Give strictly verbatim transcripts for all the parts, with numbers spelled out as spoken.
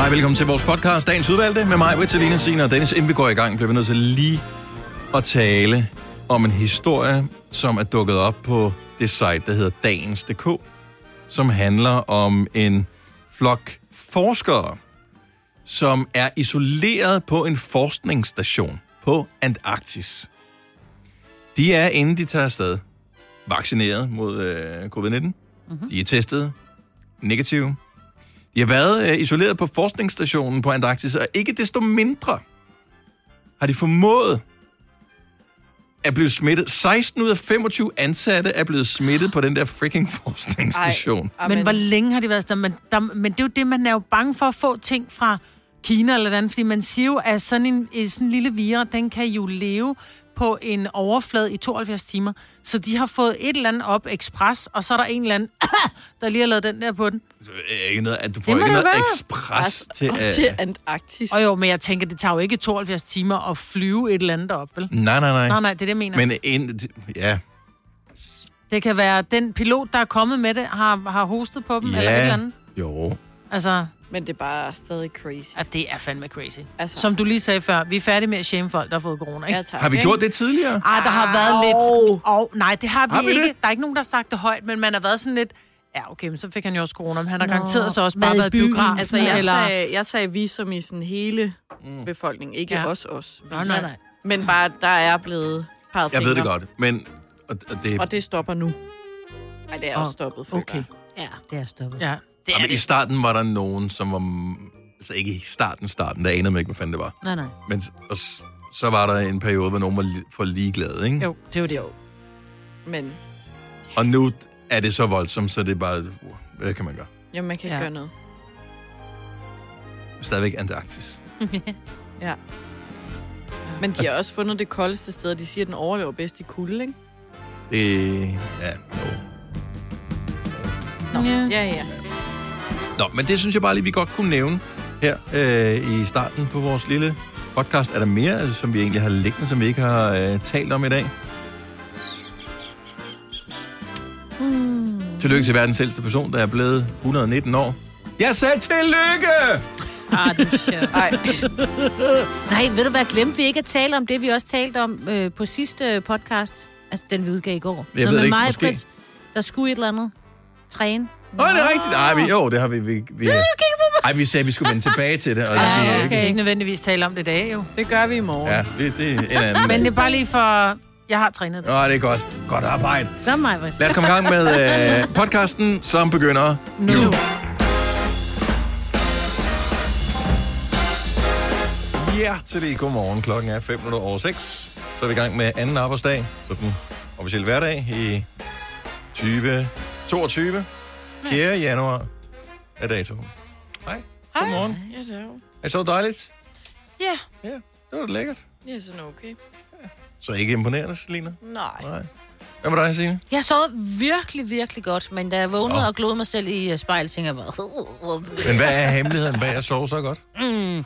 Hej, velkommen til vores podcast, Dagens Udvalgte, med mig, Vitalina, Signe og Dennis. Inden vi går i gang, bliver vi nødt til lige at tale om en historie, som er dukket op på det site, der hedder Dagens punktum d k, som handler om en flok forskere, som er isoleret på en forskningsstation på Antarktis. De er, inden de tager afsted, vaccineret mod øh, covid nitten. Mm-hmm. De er testet negative. De har været øh, isoleret på forskningsstationen på Antarktis, og ikke desto mindre har de formået at blive smittet. seksten ud af femogtyve ansatte er blevet smittet på den der freaking forskningsstation. Ej, men hvor længe har de været der? Men, der? men det er jo det, man er jo bange for at få ting fra Kina eller andet, fordi man siger jo, at sådan en, sådan en lille virus, den kan jo leve på en overflade i tooghalvfjerds timer. Så de har fået et eller andet op ekspres, og så er der en eller anden, der lige har lavet den der på den. Ikke noget, at du får ikke noget være. ekspres til, uh... til Antarktis. Og jo, men jeg tænker, det tager jo ikke tooghalvfjerds timer at flyve et eller andet op, vel? Nej, nej, nej. Nej, nej, det er det, jeg mener. Men en, ja. Det kan være, den pilot, der er kommet med det, har, har hostet på dem, ja. eller et eller andet. Jo. Altså... Men det er bare stadig crazy. At det er fandme crazy. Altså. Som du lige sagde før, vi er færdige med at shame folk, der har fået corona, ikke? Ja, tak, har vi ikke? gjort det tidligere? Ej, der har været lidt... Oh, nej, det har vi, har vi ikke. Det? Der er ikke nogen, der har sagt det højt, men man har været sådan lidt... Ja, okay, men så fik han jo også corona, men han har Nå, garanteret så også bare været i biografen. Altså, jeg, eller... sagde, jeg sagde vi som i sådan hele befolkningen, ikke ja. os os. Nej, nej, nej. Men bare, der er blevet peget Jeg fingre. ved det godt, men... Og, og, det... og det stopper nu. Nej, det er også stoppet før. Okay. Ja, det er stoppet. Ja, det er Jamen, det. I starten var der nogen, som var... Altså ikke i starten, starten, der anede man ikke, hvad fanden det var. Nej, nej. Men og, så var der en periode, hvor nogen var li- for ligeglade, ikke? Jo, det er jo det jo. Men... Og nu er det så voldsomt, så det er bare... Hvad kan man gøre? Jamen, man kan ikke Ja. gøre noget. Stadigvæk Antarktis. Ja. Men de har også fundet det koldeste sted, og de siger, at den overlever bedst i kulde, ikke? Det... Ja, no. Nå. Ja, ja. ja. Nå, men det synes jeg bare lige, vi godt kunne nævne her øh, i starten på vores lille podcast. Er der mere, altså, som vi egentlig har liggende, som vi ikke har øh, talt om i dag? Mm. Tillykke til verdens ældste person, der er blevet et hundrede og nitten år. Jeg sagde tillykke! Ah, du sjov. Ej. Nej, ved du hvad, glemte vi ikke at tale om det, vi også talte om øh, på sidste podcast? Altså, den vi udgav i går. Jeg Noget ved med ikke, mig, måske. Britt, der skulle et eller andet træne. Åh, det er rigtigt. Ej, vi, jo, det har vi... vi, vi ej, vi sagde, at vi skulle vende tilbage til det. Og Ja, det er okay. ikke, Ikke nødvendigvis tale om det i dag, jo. Det gør vi i morgen. ja, det, det er en anden. Men det er bare lige for... Jeg har trænet det. Åh, det er godt. Godt arbejde. Så mig, Britt. Lad os komme i gang med øh, podcasten, som begynder nu. Nu. Ja, til det. Godmorgen. Klokken er fem minutter over seks. Så er vi i gang med anden arbejdsdag. Så den officielle hverdag i tyve toogtyve. fjerde januar er datoen. Hej. Godmorgen. Ja, det er jo. Er det så dejligt? Ja, Ja, det var da lækkert. det er sådan okay. Så ikke imponerende, Selina? Nej. Nej. Hvad med dig, Signe? Jeg sov virkelig, virkelig godt, men da jeg vågnede Nå. og glodede mig selv i uh, spejl, tænkte jeg bare... Men hvad er hemmeligheden bag at sove så godt? Mm.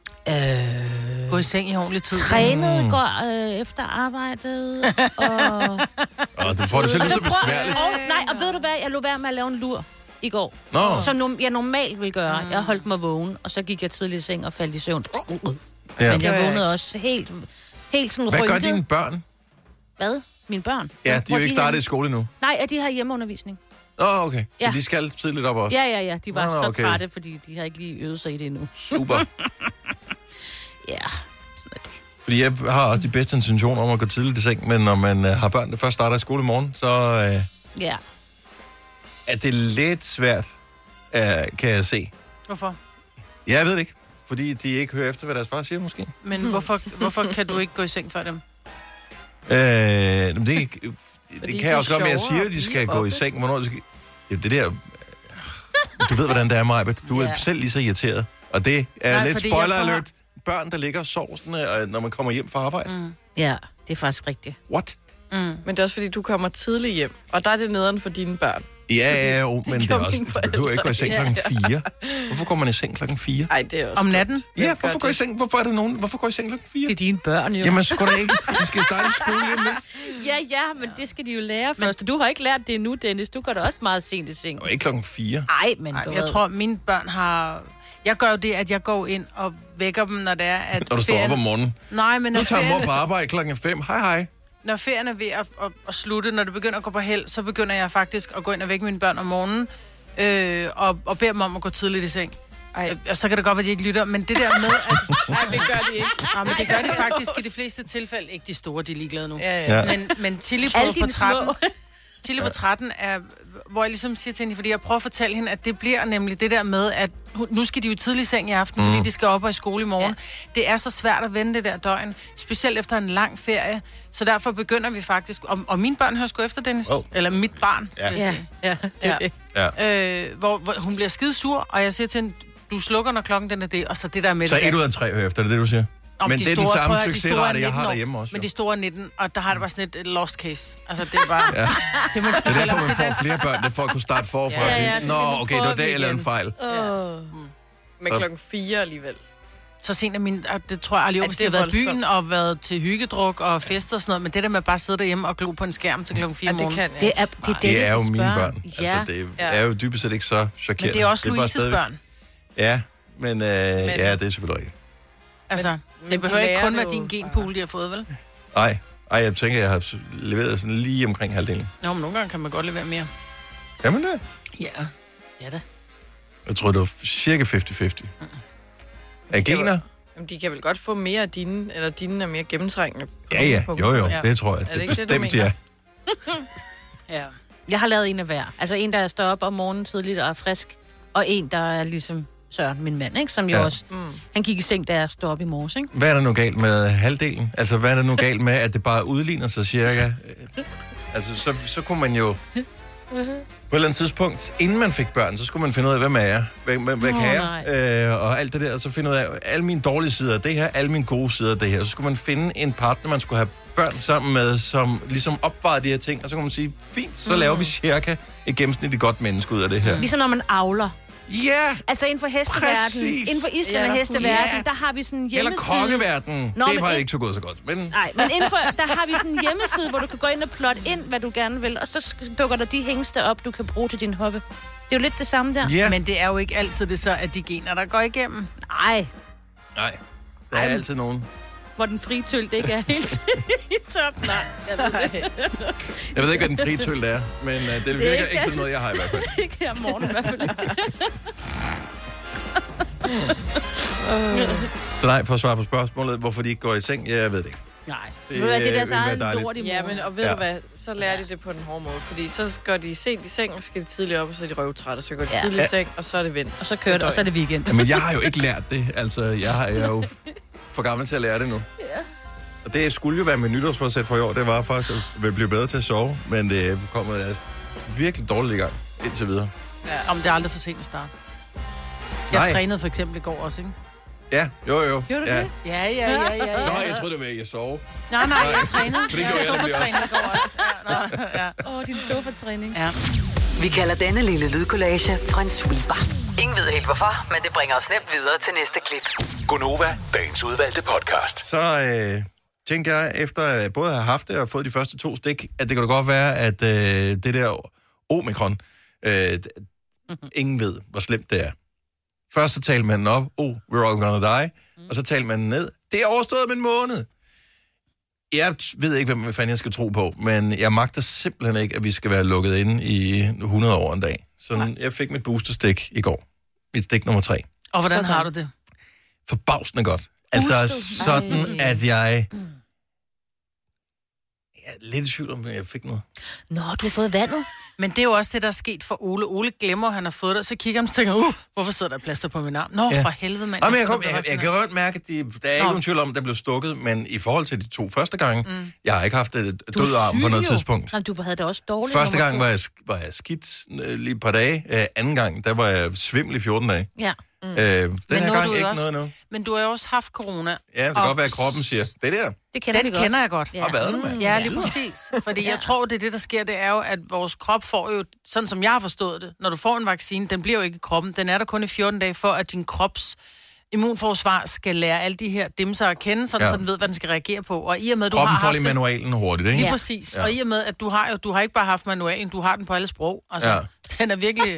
Øh, Gå i seng i ordentlig tid. trænede i går øh, efter arbejdet, og... Og du får det selv og så så prøv- besværligt. Og, nej, og ved du hvad, jeg lå være med at lave en lur i går. Nå, Som no- jeg normalt vil gøre. Jeg holdt mig vågen, og så gik jeg tidligt i seng og faldt i søvn. ja. Men jeg vågnede også helt, helt sådan Hvad gør rynket. dine børn? Hvad? Mine børn? Ja, de er Hvor jo ikke hen? startet i skole endnu. Nej, ja, de har hjemmeundervisning. Åh, oh, okay. Så Ja. de skal tidligt op også? Ja, ja, ja. De var Nå, så okay. trætte, fordi de har ikke lige øvet sig i det endnu. Super. Ja, sådan er det. Fordi jeg har også de bedste intentioner om at gå tidligt i seng, men når man øh, har børn, der først starter i skole i morgen, så øh, Ja. er det lidt svært, øh, kan jeg se. Hvorfor? Ja, jeg ved det ikke. Fordi de ikke hører efter, hvad deres far siger, måske. Men hvorfor, hvorfor kan du ikke gå i seng før dem? Øh, men det, det de kan jeg er også godt, men jeg sjovere siger, at at de skal blive gå i oppe. seng. Hvornår de skal... Ja, det der... Du ved, hvordan det er, Majbet. Du er Ja. selv lige så irriteret. Og det er Nej, lidt fordi spoiler jeg får- alert. Børn, der ligger og sover, sådan, øh, når man kommer hjem fra arbejde. Mm. Ja, det er faktisk rigtigt. What? Mm. Men det er også, fordi du kommer tidligt hjem, og der er det nederen for dine børn. Ja, ja, jo, men det er gjorde også... mine Du behøver ikke gå i seng klokken forældre. fire. Hvorfor går man i seng klokken fire? Ej, det er også Om dumt. natten? Ja, Hvem hvorfor gør går I det? seng? Hvorfor er der nogen? Hvorfor går I seng klokken fire? Det er dine børn, jo. Jamen, sgu da ikke. De skal starte i skole hjem lidt. Ja, ja, men det skal de jo lære først. Du har ikke lært det endnu, Dennis. Du går da også meget sent i seng. Og ikke klokken fire. Ej, men Nej, du jeg ved- tror, mine børn har... Jeg gør jo det, at jeg går ind og vækker dem, når det er, at Når du står op om morgenen. Nej, men når Nu tager mor ferien, på arbejde klokken fem. Hej, hej. når ferien er ved at, at, at slutte, når det begynder at gå på held, så begynder jeg faktisk at gå ind og vække mine børn om morgenen, øh, og, og bede dem om at gå tidligt i seng. Ej. Og så kan det godt være, at de ikke lytter, men det der med, at... Nej, det gør de ikke. Nej, men det gør de faktisk i de fleste tilfælde. Ikke de store, de er ligeglade nu. Ja, ja. Ja. Men, men Tilly på, Alle på dine tretten... små. Tilly på tretten er, hvor jeg ligesom siger til hende, fordi jeg prøver at fortælle hende, at det bliver nemlig det der med, at hun- nu skal de jo tidlig i seng i aften, fordi de skal op og i skole i morgen. Ja. Det er så svært at vende det der døgn, specielt efter en lang ferie. Så derfor begynder vi faktisk, og, og mine børn hører sgu efter, Dennis, Oh. eller mit barn, Ja. vil jeg Ja, sige. ja, det er Ja. det. Øh, hvor, hvor hun bliver skide sur, og jeg siger til hende, du slukker, når klokken den er det, og så det der med Så det et der. ud af tre hører efter, det er det, du siger? Om Men de det er den store- samme prøv at høre, de succesrate, store er jeg har nitten år, derhjemme også. Men jo. de store er nitten, og der har det bare sådan et, et lost case. Altså, det er bare... ja. Det, man Det er derfor, man det får der- flere børn. Det er for at kunne starte forfra Ja, og ja, sige, så nå, nu okay, det var prøver det, vi jeg lavede en igen." fejl. Åh. Men klokken fire alligevel. Så sent af min, at det tror jeg aldrig, At hvis det de har er været i byen voldsomt. og været til hyggedruk og fester og sådan noget, men det der med at bare sidde derhjemme og glo på en skærm til klokken fire Ja, om det morgenen. kan jeg. Det er, det er, Det er jo Dennis' mine børn. Ja. Altså, det Ja. er jo dybest set ikke så chokerende. Men det er også bare Louises stadigvæk- børn. Ja, men, øh, ja, det er selvfølgelig rigtigt. Altså, Men det de behøver ikke lærer kun det være jo din genpool, de har fået, vel? Nej, ej, jeg tænker, jeg har leveret sådan lige omkring halvdelen. Nå, men nogle gange kan man godt levere mere. Jamen det? Ja. Ja da. Jeg tror, det var cirka halvtreds halvtreds. Af gener? Jamen, de kan vel godt få mere af dine, eller dine er mere gennemtrængende. Ja, ja, på- jo, jo, Ja. det tror jeg. Er det Det ikke det, du bestemt, mener? ja. Ja. Jeg har lavet en af hver. Altså en, der står op om morgenen tidligt og er frisk, og en, der er ligesom Søren, min mand, ikke? Som jo Ja. også... Mm. Han gik i seng, da jeg stod op i morges, ikke? Hvad er der nu galt med halvdelen? Altså, hvad er der nu galt med, at det bare udligner sig cirka? Øh, Altså, så, så kunne man jo... På et eller andet tidspunkt, inden man fik børn, så skulle man finde ud af, hvem er jeg? Hvad, hvad, hvad Nå, kan jeg? Øh, og alt det der, og så finde ud af alle mine dårlige sider af det her, alle mine gode sider af det her. Så skulle man finde en partner, man skulle have børn sammen med, som ligesom opvejede de her ting, og så kunne man sige, fint, så laver vi cirka et gennemsnitligt godt menneske ud af det her. Ligesom når man avler. Ja! Altså inden for hesteverden, Præcis. inden for Island Ja. og hesteverden, Ja. der har vi sådan en Eller hjemmeside. kongeverden. Nå, Det men var ind- ikke så godt så godt, men... Nej, men inden for, der har vi sådan en hjemmeside, hvor du kan gå ind og plotte ind, hvad du gerne vil, og så sk- dukker der de hængste op, du kan bruge til din hobby. Det er jo lidt det samme der. Ja, Men det er jo ikke altid det så, at de gener, der går igennem. Nej, nej. Der er altid nogen. hvor den frie tølt ikke er helt i top. Nej, jeg ved det ikke. Jeg ved ikke, hvad den frie tøl er, men uh, det virker ikke- ikke sådan noget, jeg har i hvert fald. Ikke her om morgenen i hvert fald. Så nej, for at svare på spørgsmålet, hvorfor de ikke går i seng, jeg ved det ikke. Nej, Det, det, det er øh, deres ville være eget dejligt. lort i Ja, morgen. men og ved Ja. du hvad, så lærer de det på den hårde måde, fordi så går de sent i seng, og så skal de tidligt op, og så er de røvtrætte, så går de Ja. tidligt i seng, og så er det vendt. Og så kører det, og så er det weekend. Men jeg har jo ikke lært det. Altså, jeg, har, jeg er jo for gammel til at lære det nu. Og det skulle jo være mit nytårsforsæt for i år. Det var faktisk, at jeg blive bedre til at sove. Men det kommer altså virkelig dårligt i gang indtil videre. Ja. Om det er aldrig for sent at starte. Jeg Nej. trænede for eksempel i går også, ikke? Ja, jo jo. Gjorde du ja. det? Ja, ja, ja, ja. ja. Nå, jeg troede, det var, at jeg sove. Nej, nej, jeg trænede. For det Jeg gjorde jeg så for nemlig også. træning i går også. Ja, nå, ja. Åh, oh, din sofa-træning. ja. Vi kalder denne lille lydkollage Frans sweeper. Ingen ved helt hvorfor, men det bringer os nemt videre til næste klip. Gonova, dagens udvalgte podcast. Så øh, tænkte jeg, efter at både have haft det og fået de første to stik, at det kan da godt være, at øh, det der omikron, øh, ingen ved, hvor slemt det er. Først så talte man den op, oh, we're all gonna die, mm. og så talte man den ned. Det er overstået om en måned. Jeg ved ikke, hvad fanden jeg skal tro på, men jeg magter simpelthen ikke, at vi skal være lukket inde i hundrede år en dag. Så Nej. jeg fik mit boosterstik i går. Mit stik nummer tre. Og hvordan Sådan. har du det? Forbavsende godt. Altså sådan, at jeg... Jeg er lidt i tvivl om, at jeg fik noget. Nå, du har fået vandet. Men det er jo også det, der er sket for Ole. Ole glemmer, at han har fået det, så kigger han og tænker, uh, hvorfor sidder der plaster på min arm? Nå, Ja. ja. for helvede, mand. Jamen, jeg, kom, skal jeg, holde jeg sådan kan godt mærke, at de, der er ikke Nå. nogen tvivl om, at der blev stukket, men i forhold til de to første gange, mm. jeg har ikke haft et Du er død arm på syg noget jo. tidspunkt. Nå, du havde det også dårligt. Første nummer gang to. var jeg, sk- var jeg skidt øh, lige et par dage. Øh, anden gang, der var jeg svimmel i fjorten dage. Ja. Mm. Øh, den nu her er gang du jo ikke også- noget nu. Men du har jo også haft corona. Ja, det kan Og godt være, at kroppen siger, det der, Det kender Den vi godt. kender jeg godt. Ja. og hvad er det, mand? Ja, lige præcis. Fordi jeg tror, det er det, der sker, det er jo, at vores krop får jo, sådan som jeg har forstået det, når du får en vaccine, den bliver jo ikke i kroppen. Den er der kun i fjorten dage, for at din krops immunforsvar skal lære alle de her dimser at kende, sådan, Ja. ja. så den ved, hvad den skal reagere på. Og i og med, at du Kroppen har får haft lige det, manualen hurtigt, ikke? lige Ja. præcis. Ja. Og i og med, at du har jo, du har ikke bare haft manualen, du har den på alle sprog. Altså, Ja. ja. den er virkelig...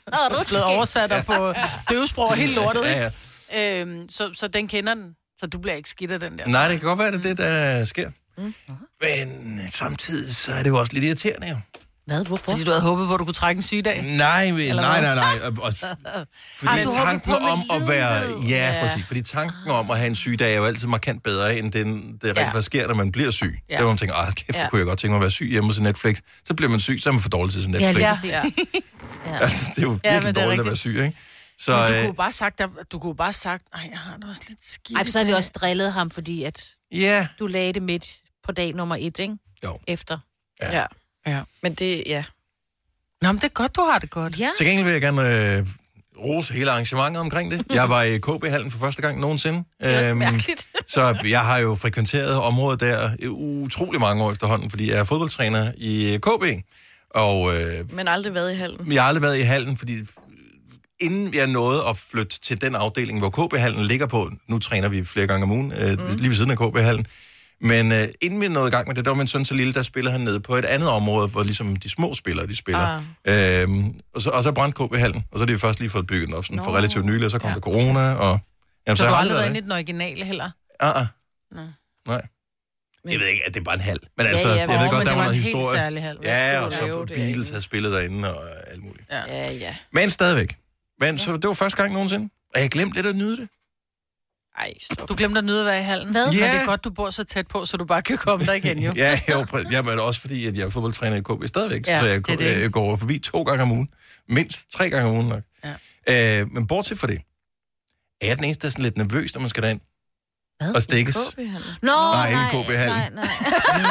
er blevet oversat ja. på døvesprog og helt lortet, ikke? Ja, ja. Øhm, så, så den kender den. Så du bliver ikke skidt af den der. Nej, det kan godt være, det er det, der sker. Mm. Men samtidig så er det jo også lidt irriterende, jo. Hvad? Hvorfor? Fordi du havde håbet på, at du kunne trække en sygedag? Nej, nej, nej, nej. nej. Og, fordi Ej, tanken om at være... Ja, ja, præcis. Fordi tanken om at have en sygedag er jo altid markant bedre, end den, det rent ja. faktisk sker, når man bliver syg. Ja. Der hvor man tænker, ah, kæft, ja. kunne jeg godt tænke mig at være syg hjemme hos Netflix. Så bliver man syg, så er man for dårlig til sin Netflix. Ja, ja. Ja. Altså, det er jo virkelig ja, dårligt at være syg, ikke? Så, men du øh, kunne bare sagt, du kunne bare sagt, nej, jeg har det også lidt skidt. Ej, så har vi også drillet ham, fordi at ja. du lagde det midt på dag nummer et, ikke? Jo. Efter. Ja. ja. Men det, ja. Nå, men det er godt, du har det godt. Ja. Til gengæld vil jeg gerne øh, rose hele arrangementet omkring det. Jeg var i K B-hallen for første gang nogensinde. Det er også Øhm, mærkeligt. så jeg har jo frekventeret området der i utrolig mange år efterhånden, fordi jeg er fodboldtræner i K B. Og, øh, Men aldrig været i hallen. jeg har aldrig været i hallen, fordi inden jeg nåede at flytte til den afdeling, hvor K B-hallen ligger på, nu træner vi flere gange om ugen, øh, mm. lige ved siden af K B-hallen, men øh, inden vi nåede i gang med det, der var min søn så lille, der spillede han nede på et andet område, hvor ligesom de små spillere, de spiller. Ah. Øhm, og, så, og så brændte K B-hallen, og så har de først lige fået bygget den op sådan for relativt nylig, og så kom ja. der corona, og... Jamen, så, så du har aldrig været inde i den originale heller? Ah, ah. Nå. Nej. Men... Jeg ved ikke, at det er bare en hal. Men altså, ja, ja, jeg ved åh, godt, der var noget en historie. helt særlig hal. Ja, og så lave Beatles havde spillet derinde, og alt muligt. Ja, ja. ja. Men stadigvæk. Men så det var første gang nogensinde, og jeg glemte lidt at nyde det. Ej, stop. Du glemte at nyde at være i hallen. Hvad? Men Ja. det er godt, du bor så tæt på, så du bare kan komme der igen, jo. Ja, jo, præ- ja, men også fordi, at jeg er fodboldtræner i K B stadigvæk, Ja, så jeg, det er det. jeg går forbi to gange om ugen. Mindst tre gange om ugen nok. Ja. Øh, men bortset fra det, er jeg den eneste, der er sådan lidt nervøs, når man skal derind Hvad? og stikkes. Nå, Nej, ikke nej, K B-hallen. nej, nej.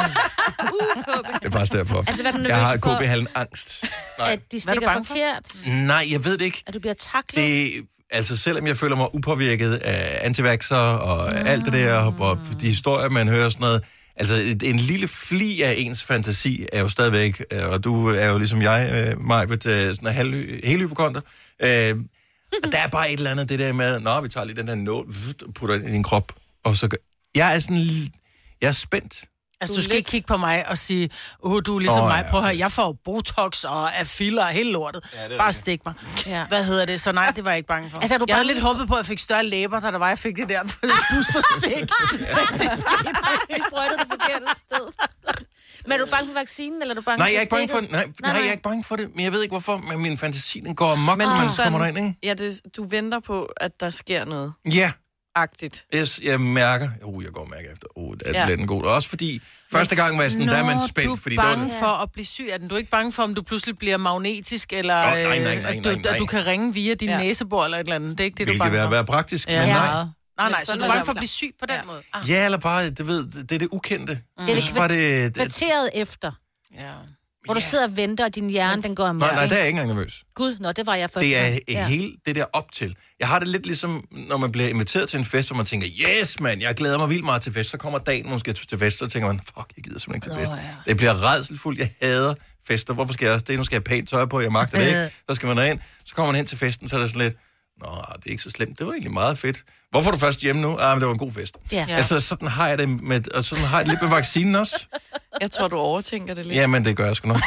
uh, K B. Det er faktisk derfor. Altså, hvad er du nervøs Jeg har i for? K B-hallen angst. Nej. At de Hvad er du stikker bange for? forkert? Nej, jeg ved det ikke. At du bliver taklet? Det, altså, selvom jeg føler mig upåvirket af antivaxer og mm. alt det der, og de historier, man hører sådan noget, altså, et, en lille fli af ens fantasi er jo stadigvæk, øh, og du er jo ligesom jeg, øh, Majbet, øh, sådan en halv, helt hypokonter. Øh, og der er bare et eller andet, det der med, nå, vi tager lige den her nål, putter den i din krop, og så gør... Jeg er sådan, jeg er spændt. Altså, Du du er skal lidt- ikke kigge på mig og sige, åh, oh, du er ligesom Åh, oh, mig. ja, Prøv at høre, okay. jeg får Botox og er filler og hele lortet. Ja, det er Bare rigtigt. stik mig. Ja. Hvad hedder det? Så nej, det var jeg ikke bange for. Altså, er du jeg havde bange- lidt håbet på, at jeg fik større læber, da der var, jeg fik det der boosterstik. Det skete. Vi sprøjtede det forkerte sted. Men er du bange for vaccinen, eller er du bange Nej, for jeg er ikke bange for stikket? det. Nej, nej, nej, jeg er ikke bange for det, men jeg ved ikke hvorfor, men min fantasi, den går amok, Men når du man sådan- kommer derind, ikke? Ja, det, du venter på, at der sker noget Ja. agtigt. Jeg, jeg mærker, uh, jeg går og mærker efter, uh, det er Ja. ja. den god. Også fordi, første gang var jeg sådan, der er man spændt, du er fordi det var bange for at blive syg af den. Du er ikke bange for, om du pludselig bliver magnetisk, eller Åh, nej, nej, nej, øh, nej, at, du, nej. at du kan ringe via din Ja. næsebor eller et eller andet. Det er ikke det, du er ville bange det være, for. være praktisk, Ja, men nej. meget. Nej, nej, Men så sådan du er er bange det for at jo. blive syg på den Ja. måde. Ah. Ja, eller bare, du ved, det er det ukendte. Mm. Det er det Jeg synes bare, det, det, Kvarteret efter, Ja. hvor du sidder og venter, og din hjerne, den går amok. nej, nej, ikke? der er jeg ikke engang nervøs. Gud, nå, det var jeg først. Det er gang. ja. hele det der op til. Jeg har det lidt ligesom, når man bliver inviteret til en fest, hvor man tænker, yes, mand, jeg glæder mig vildt meget til fest. Så kommer dagen, måske til fest, så tænker man, fuck, jeg gider simpelthen ikke til fest. Nå, ja. Det bliver rædselfuldt. Jeg hader fester. Hvorfor skal jeg også det? Nu skal jeg have pænt tøj på, jeg magter det ikke. Så skal man derind. Så kommer man hen til festen, så er det sådan lidt, nå, det er ikke så slemt. Det var egentlig meget fedt. Hvorfor er du først hjemme nu? Ah, men det var en god fest. Ja. Ja. Altså, sådan har jeg det med, og sådan har jeg det lidt med vaccinen også. Jeg tror, du overtænker det lidt. Jamen, det gør jeg sgu nok.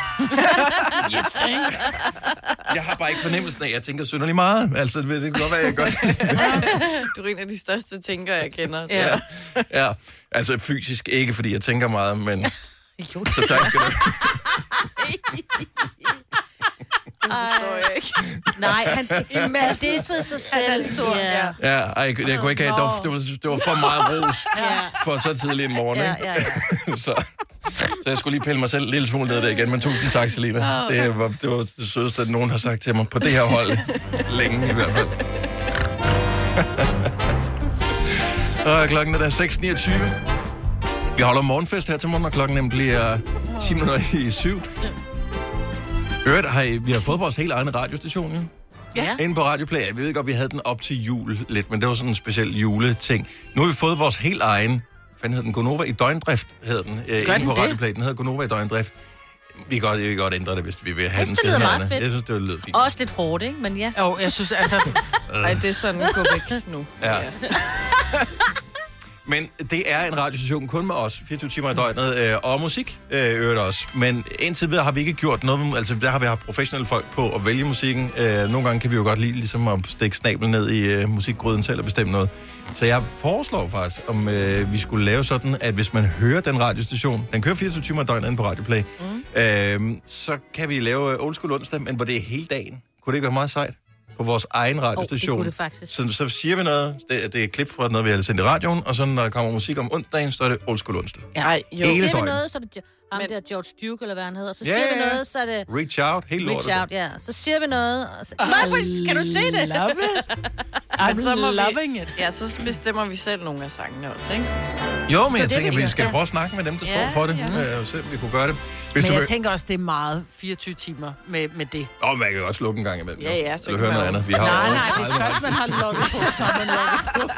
Jeg har bare ikke fornemmelsen af, at jeg tænker synderligt meget. Altså, det kan godt være, jeg gør det. Du er en af de største tænkere, jeg kender. Så. Ja. Ja, altså fysisk ikke, fordi jeg tænker meget, men... Jo, Så tak skal du have. Det forstår jeg ikke. nej, han, det er til sig selv. Han er stor, ja. Ja, ej, jeg, jeg kunne ikke have... Det var, det var, det var for meget ros for så tidlig en morgen, Ja, ikke? ja, ja. så, så jeg skulle lige pille mig selv en lille smule ned der igen, men tusind tak, Selina. Det var, det var det sødeste, at nogen har sagt til mig på det her hold. Længe i hvert fald. Og klokken er der seks niogtyve. Vi holder morgenfest her til morgen, og klokken nemlig bliver ti minutter i syv. Øvrigt, har I, vi har fået vores helt egen radiostation, jo. Ja. Inde på Radio Play. Jeg ved godt, vi havde den op til jul lidt, men det var sådan en speciel juleting. Nu har vi fået vores helt egen, hvad fanden hed den? Gonova i døgndrift, hed den. Øh, inde den på det? Radio Play. Den hedder Gonova i døgndrift. Vi kan godt, vi kan godt ændre det, hvis vi vil have Jeg den. synes, det lyder skal meget have fedt. Jeg synes, det lyder fint. Også lidt hårdt, ikke? Men ja. Jo, jeg synes, altså... Ej, det er sådan, gå væk nu. Ja. Men det er en radiostation kun med os, fireogtyve timer i døgnet, øh, og musik øh, øvrigt også. Men indtil videre har vi ikke gjort noget, altså der har vi haft professionelle folk på at vælge musikken. Øh, nogle gange kan vi jo godt lide ligesom at stikke snablen ned i øh, musikgryden selv og bestemme noget. Så jeg foreslår faktisk, om øh, vi skulle lave sådan, at hvis man hører den radiostation, den kører fireogtyve timer i døgnet inde på Radioplay, mm. øh, så kan vi lave Old School onsdag, men hvor det er hele dagen. Kunne det ikke være meget sejt? På vores egen radiostation. Oh, det kunne det faktisk. Så, så siger vi noget, det, det er et klip fra noget, vi har sendt i radioen, og så når der kommer musik om onsdagen, så er det Old School onsdag. Ja, Ej, jo. så siger vi noget, så er det ham der George Duke, eller hvad han hedder. Så yeah, siger vi noget, så er det... Reach out, helt lortet. Reach out, ja. Så siger vi noget... Og så... Hvad, kan du se det? Love it. I'm så må loving vi, it. Ja, så bestemmer vi selv nogle af sangene også, ikke? Jo, men jeg det, tænker, vi vi skal gør. prøve at snakke med dem, der Ja, står for det. ja. Øh, så vi kunne gøre det. Hvis Men du jeg vil... tænker også, det er meget fireogtyve timer med, med det. Åh, oh, man kan godt slukke en gang imellem. Ja, ja, så Eller kan høre man noget jo- andet. Vi har Nej, over nej, det er tredive først, man har logget på, så har man logget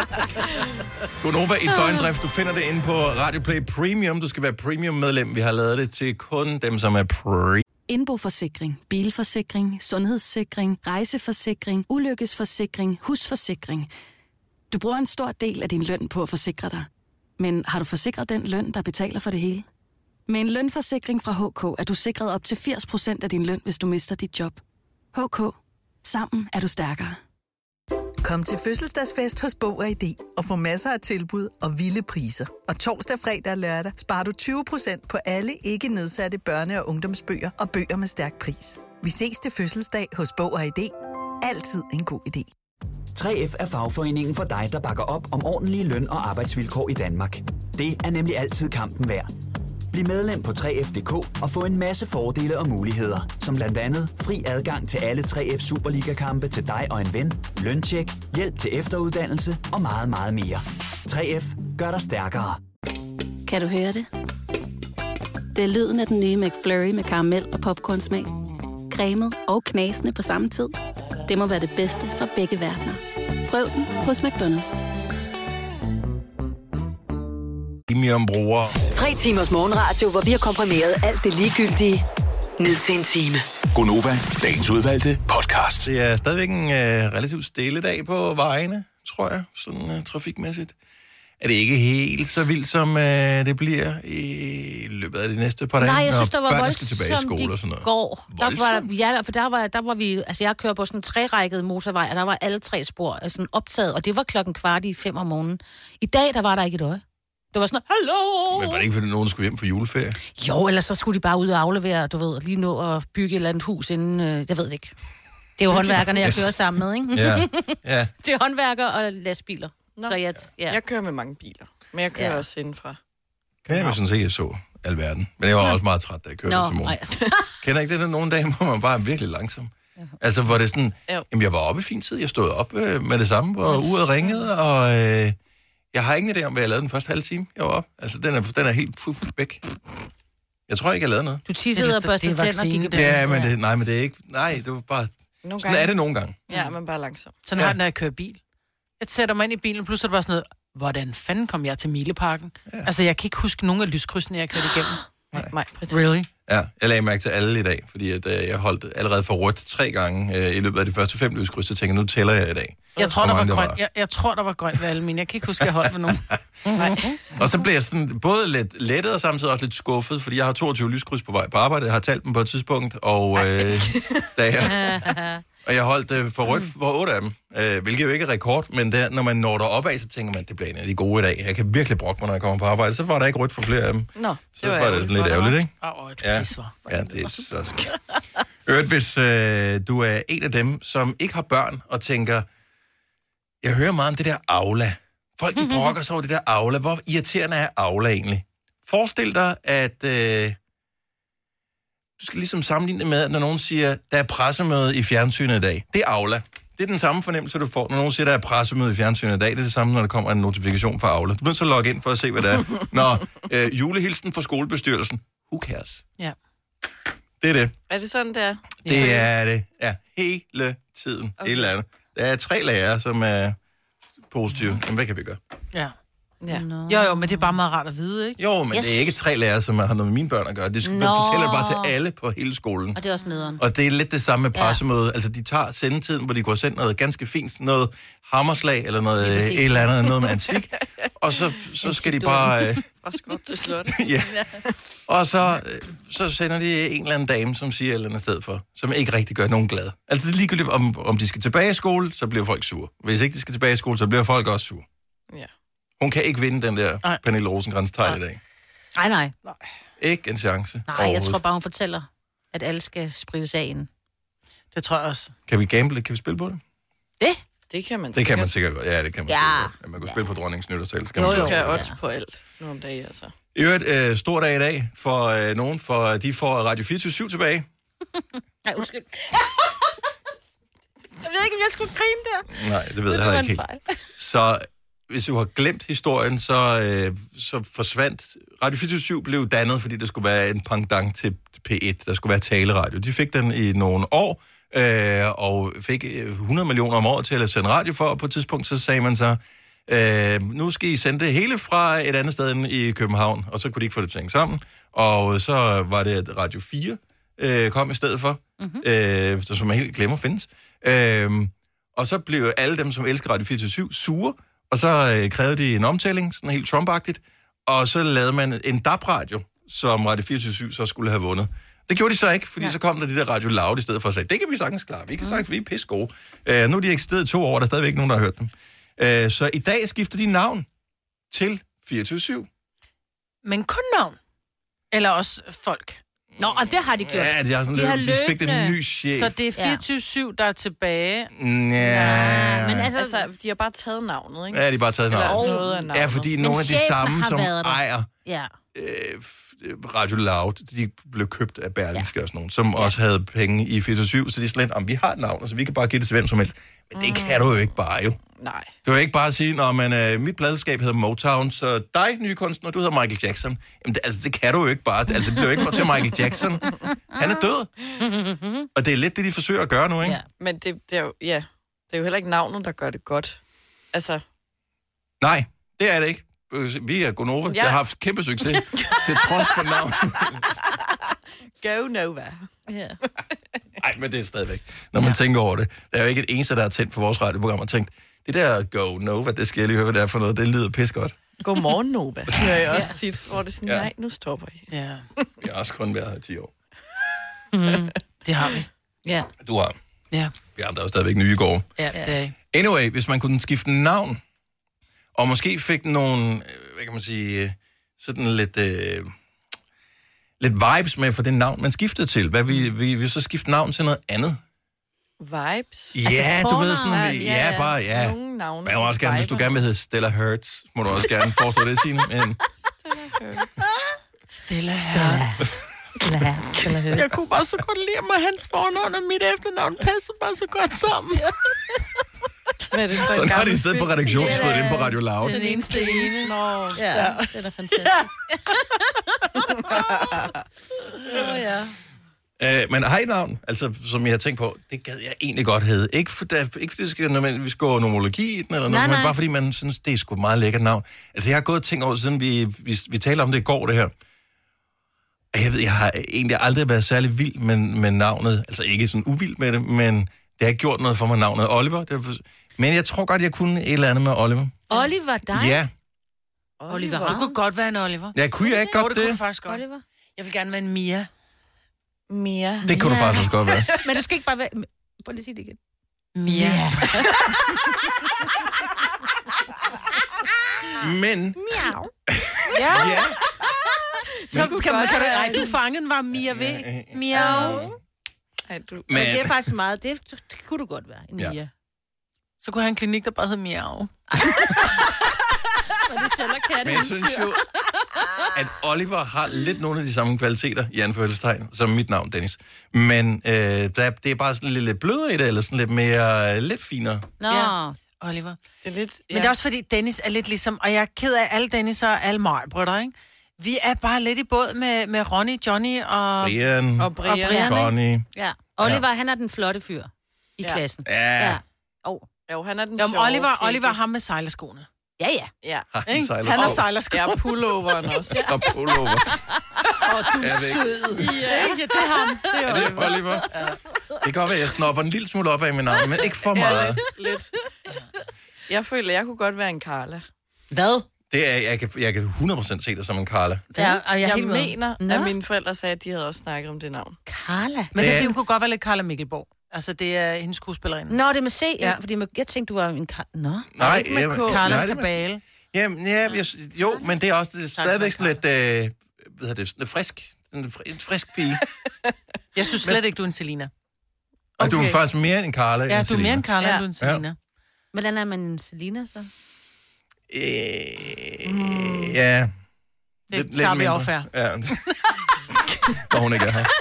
på. Gonova i døgndrift. Du finder det inde på Radioplay Premium. Du skal være premium-medlem. Vi har lavet det til kun dem, som er pre. Indboforsikring, bilforsikring, sundhedssikring, rejseforsikring, ulykkesforsikring, husforsikring. Du bruger en stor del af din løn på at forsikre dig. Men har du forsikret den løn, der betaler for det hele? Med en lønforsikring fra H K er du sikret op til firs procent af din løn, hvis du mister dit job. H K. Sammen er du stærkere. Kom til fødselsdagsfest hos Bog og I D og få masser af tilbud og vilde priser. Og torsdag, fredag og lørdag sparer du tyve procent på alle ikke nedsatte børne- og ungdomsbøger og bøger med stærk pris. Vi ses til fødselsdag hos Bog og I D. Altid en god idé. tre F er fagforeningen for dig, der bakker op om ordentlige løn- og arbejdsvilkår i Danmark. Det er nemlig altid kampen værd. Bliv medlem på tre F punktum d k og få en masse fordele og muligheder, som blandt andet fri adgang til alle tre F Superliga-kampe til dig og en ven, løntjek, hjælp til efteruddannelse og meget, meget mere. tre F gør dig stærkere. Kan du høre det? Det er lyden af den nye McFlurry med karamel og popcornsmag. Cremet og knasende på samme tid. Det må være det bedste fra begge verdener. Prøv den hos McDonald's. Premium-brugere. Tre timers morgenradio, hvor vi har komprimeret alt det ligegyldige ned til en time. Gonova, dagens udvalgte podcast. Det er stadigvæk en uh, relativt stille dag på vejene, tror jeg, sådan uh, trafikmæssigt. Er det ikke helt så vildt, som uh, det bliver i løbet af de næste par dage? Nej, jeg synes, når der var børnene skal tilbage i voldsomt skole og i sådan noget. går. Der var, Voldsomt? ja, for der var, der var vi... Altså, jeg kører på sådan en trerækket motorvej, og der var alle tre spor sådan optaget, og det var klokken kvart i fem om morgenen. I dag, der var der ikke et øje. Det var sådan, hallo! Men var det ikke, fordi nogen skulle hjem for juleferie? Jo, ellers så skulle de bare ud og aflevere, du ved, lige nå at bygge et eller andet hus inden... Øh, jeg ved det ikke. Det er jo håndværkerne, jeg kører sammen med, ikke? Ja, ja. Det er håndværkere og lastbiler. Nå. Så jeg, ja. Jeg kører med mange biler, men jeg kører Ja. ja. også indenfra. Ja, jeg synes ikke, jeg så alverden. Men jeg var også meget træt, da jeg kørte Nå, til morgen. nej. Kender ikke det, der nogle dage, hvor man bare er virkelig langsom? Altså, hvor det er sådan... Jo. Jamen, jeg var oppe i fin tid. Jeg stod op øh, med det samme, og uret ringede, og... Øh, jeg har ingen idé om, hvad jeg lavede den første halve time, jeg var op. Altså, den er, den er helt fuldt væk. Jeg tror ikke, jeg lavede noget. Du tissede og børstede tænder og gik i bad. Ja, men det, nej, men det er ikke... Nej, det var bare... Nogle Sådan er det nogle gange. Ja, men bare langsomt. Sådan Ja. har jeg, når jeg kører bil. Jeg sætter mig ind i bilen, pludselig er det bare sådan noget, hvordan fanden kom jeg til Mileparken? Ja. Altså, jeg kan ikke huske nogen af lyskrydsene, jeg kørte igennem. Nej, nej. Really? Ja, jeg lagde mærke til alle i dag, fordi at, øh, jeg holdt allerede for rødt tre gange øh, i løbet af de første fem lyskryds, så tænker jeg, nu tæller jeg i dag. Jeg tror, Hvor der var mange der grønt. var. Jeg, jeg tror, der var grønt ved alle mine. Jeg kan ikke huske, at jeg holdt med nogen. Og så blev jeg sådan både lidt lettet og samtidig også lidt skuffet, fordi jeg har toogtyve lyskryds på vej på arbejde. Jeg har talt dem på et tidspunkt, og, øh, da jeg, og jeg holdt øh, for rødt for otte af dem, øh, hvilket jo ikke er rekord, men der, når man når derop af, så tænker man, det bliver en af de gode i dag. Jeg kan virkelig brokke mig, når jeg kommer på arbejde. Så var der ikke rødt for flere af dem. Nå, Så var, var det sådan lidt ærgerligt, ikke? Åh, oh, et Ja. pis, var. Ja, det er så skidt. Øvrigt, hvis øh, du er en af dem, som ikke har børn, og tænker, jeg hører meget om det der Aula. Folk, de brokker sig over det der Aula. Hvor irriterende er Aula egentlig? Forestil dig, at øh, du skal ligesom sammenligne det med, når nogen siger, der er pressemøde i fjernsynet i dag. Det er Aula. Det er den samme fornemmelse, du får, når nogen siger, der er pressemøde i fjernsynet i dag. Det er det samme, når der kommer en notifikation fra Aula. Du bliver så logge ind for at se, hvad det er. Nå, øh, julehilsen fra skolebestyrelsen. Who cares? Ja. Det er det. Er det sådan, der? Det er det. Ja, hele tiden. Okay. Et eller andet. Der er tre lærere, som er positive. Jamen, hvad kan vi gøre? Ja. Ja. No. Jo, jo, men det er bare meget rart at vide, ikke? Jo, men yes. det er ikke tre lærere, som har noget med mine børn at gøre. Det skal, man fortæller det bare til alle på hele skolen. Og det er også nederen. Og det er lidt det samme med pressemøde. Ja. Altså, de tager sendetiden, hvor de kunne have sendt noget ganske fint, noget hammerslag, eller noget et eller andet, noget med antik. Og så, så skal de bare... Øh, og skråt til slot. ja. Og så, så sender de en eller anden dame, som siger et eller andet sted for, som ikke rigtig gør nogen glad. Altså, det er ligegyldigt, om, om de skal tilbage i skole, så bliver folk sure. Hvis ikke de skal tilbage i skole, så bliver folk også sure. Ja. Hun kan ikke vinde den der Ej. Pernille Rosenkrantz-tegl i dag. Nej, nej. Ikke en chance. Nej, jeg tror bare, hun fortæller, at alle skal sprittes af inden. Det tror jeg også. Kan vi gamble? Kan vi spille på det? Det? Det kan man Det kan man sikkert godt. Ja, det kan man ja. sikkert godt. Man kan ja. spille på dronningens nytårstale. Så kan jo, man jo, kan også. odds på alt nogle om dagen, altså. I øvrigt, øh, stor dag i dag for øh, nogen, for de får Radio fireogtyve syv tilbage. Nej, undskyld. Jeg ved ikke, om jeg skulle grine der. Nej, det ved det jeg ikke helt. Så hvis du har glemt historien, så, øh, så forsvandt... Radio fireogtyve syv blev dannet, fordi der skulle være en pendant til P et. Der skulle være taleradio. De fik den i nogle år, øh, og fik hundrede millioner om året til at sende radio for, og på et tidspunkt så sagde man så, øh, nu skal I sende det hele fra et andet sted end i København, og så kunne de ikke få det til at hænge sammen. Og så var det, at Radio fire øh, kom i stedet for, mm-hmm. øh, som man helt glemmer findes. Øh, og så blev alle dem, som elsker Radio fireogtyve syv, sure, og så øh, krævede de en omtælling, sådan helt Trump-agtigt, og så lavede man en D A B-radio, som Radio fireogtyve syv så skulle have vundet. Det gjorde de så ikke, fordi ja. så kom der de der Radio Loud i stedet for at sige, det kan vi sagtens klare, vi kan sagtens, vi er pisse gode. Uh, nu er de eksisteret i to år, der er stadigvæk ikke nogen, der har hørt dem. Uh, så i dag skifter de navn til fireogtyve syv. Men kun navn? Eller også folk? Nå, og det har de gjort. Ja, de har sådan de, lidt, de fik den ny chef. Så det er fireogtyve syv, der er tilbage? Ja. ja. Men altså, altså, de har bare taget navnet, ikke? Ja, de har bare taget navnet. Eller noget af navnet. Ja, fordi nogle af de samme, som ejer ja. øh, Radio Loud, de blev købt af Berlingske ja. og sådan nogen, som ja. også havde penge i fireogtyve syv, så de er slet, om vi har et navn, så vi kan bare give det til hvem som helst. Men det mm. kan du jo ikke bare, jo. Nej. Du kan ikke bare sige, når man, uh, mit pladeskab hedder Motown, så dig, nye kunstner, du hedder Michael Jackson. Jamen, det, altså, det kan du jo ikke bare. Altså, det bliver jo ikke bare til Michael Jackson. Han er død. Og det er lidt det, de forsøger at gøre nu, ikke? Ja. Men det, det er jo, ja, det er jo heller ikke navnet, der gør det godt. Altså... Nej, det er det ikke. Vi er Gonova, ja. der har haft kæmpe succes, til trods for navn. Go Nova. Ja. Nej, men det er stadigvæk, når man ja. tænker over det. Der er jo ikke et eneste, der har tændt på vores radioprogram og tænkt, det der Go Nova, det skal jeg lige høre, hvad det er for noget. Det lyder pis godt. Godmorgen, Nova. Det hører jeg også tit, hvor det er sådan, ja. nej, nu stopper I. Ja. Vi har også kun været her i ti år. Mm, det har vi. Ja. Du har. Ja. Vi har der er jo stadigvæk nye i går. Ja, det er. Anyway, hvis man kunne skifte navn, og måske fik nogle, hvad kan man sige, sådan lidt, øh, lidt vibes med for det navn, man skiftede til. Hvad vi, vi, vi så skifte navn til noget andet. Vibes? Ja, altså, du ved sådan, ja, ja, ja, bare, ja. Nogle navne. Men jeg må også gerne, hvis du gerne vil hedde Stella Hertz, må du også gerne foreslå det, Signe. Men... Stella Hertz. Stella Hertz. Stella Hertz. Jeg kunne bare så godt lide mig, hans fornavn og mit efternavn passer bare så godt sammen. Så har de siddet på redaktionsmødet inde på Radio Loud. Den eneste ene. Nå, ja, ja. Det er fantastisk. Åh, oh, ja. Uh, men har I navn, altså, som jeg har tænkt på, det gad jeg egentlig godt hedde. Ikke, for, der, ikke fordi det skal, når man, vi skal gå nomologi i den, eller noget, men bare fordi man synes, det er sgu et meget lækkert navn. Altså, jeg har gået og tænkt over, siden vi, vi, vi taler om det i går, det her. Jeg ved, jeg har egentlig aldrig været særlig vild med, med navnet. Altså, ikke sådan uvild med det, men det har gjort noget for mig, navnet Oliver. Det, men jeg tror godt, jeg kunne et eller andet med Oliver. Oliver, dig? Ja. Oliver. Du kunne godt være en Oliver. Ja, kunne jeg ikke godt det? det? det? Kunne faktisk godt. Oliver. Jeg vil gerne være en Mia. Mia. Det kunne du faktisk også godt være. Men du skal ikke bare være... Prøv lige at sige det igen. Mia. Mia. Men... Miau. Ja. Ja. Så kan man... Kan du, ej, du fangede var Mia V. Miau. Ej, du... Men... Men det er faktisk meget... Det, det kunne du godt være, en Mia. Ja. Så kunne jeg have en klinik, der bare hed Miau. Men jeg synes jo, at Oliver har lidt nogle af de samme kvaliteter, i anførselstegn, som mit navn, Dennis. Men øh, der, det er bare sådan lidt, lidt blødere i det, eller sådan lidt mere, øh, lidt finere. Nå, ja. Oliver. Det er lidt... Ja. Men det er også fordi, Dennis er lidt ligesom, og jeg er ked af alle Dennis og alle Majbrødder, ikke? Vi er bare lidt i båd med, med Ronny, Johnny og... Brian, og Brian. Og Brian Connie. Ja, Oliver, ja. Han er den flotte fyr i ja. klassen. Ja. Ja. Oh. Jo, han er den Jamen, sjove. Oliver, kække. Oliver ham med sejleskoene. Ja, ja. Ja. Han sejler Han er skov. sejlersko. Ja, pulloveren også. Og pullover. Åh, oh, du er sød. Ja, det er ham. Det er Er det Oliver? Ja. Det kan godt være, at jeg snopper en lille smule op af min navn, men ikke for meget. Ja, lidt. Jeg føler, jeg kunne godt være en Carla. Hvad? Det er, jeg, kan, jeg kan hundrede procent se dig som en Carla. Ja, og jeg, Jeg, er jeg helt med. mener, Nå. at mine forældre sagde, at de havde også snakket om det navn. Carla. Men det er, Det er- fordi hun kunne godt være lidt Carla Mikkelborg. Altså, det er hendes skuespillerinde. Nå, det er med C, ja. Ja. Fordi med, jeg tænkte, du var en Carla. Nå. Nej, ikke med jeg- K. nej, Carlas det er med- kabale. Jamen, ja, jeg, jo, men det er også det er stadigvæk sådan lidt, øh, hvad hedder det, sådan lidt frisk. En, fri- en frisk pige. Jeg synes slet ikke, du er en Selina. Og okay. du er Okay. faktisk mere en Carla Ja, end du er mere en Carla, Ja. end du er en Selina. Hvordan er man en Selina, så? Øh, ja. Det tager vi affærd. Ja. Når hun ikke er her.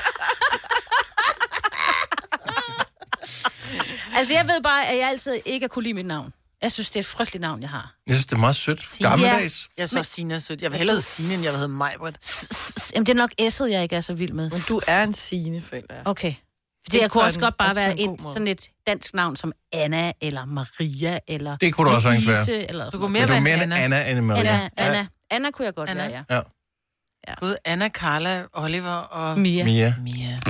Altså, jeg ved bare, at jeg altid ikke har kunne lide mit navn. Jeg synes, det er et frygteligt navn, jeg har. Jeg synes, det er meget sødt. Gammeldags. Jeg er så Sina sødt. Jeg vil hellere hedde Signe, end jeg vil hedde Majbrit. Jamen, det er nok S'et, jeg ikke er så vild med. Men du er en Signe, føler jeg. Okay. Fordi Ikke jeg kunne på også en- godt bare altså på være en et, god måde. sådan et dansk navn som Anna, eller Maria, eller Det kunne du også sagtens være. Louise, eller Du sådan kunne Men mere du er være mere en en Anna. Anna end en noget. Maria. Anna, Anna. Anna kunne jeg godt Anna. være, ja. Ja. Gud, Anna, Carla, Oliver og Mia. Mia. Mia.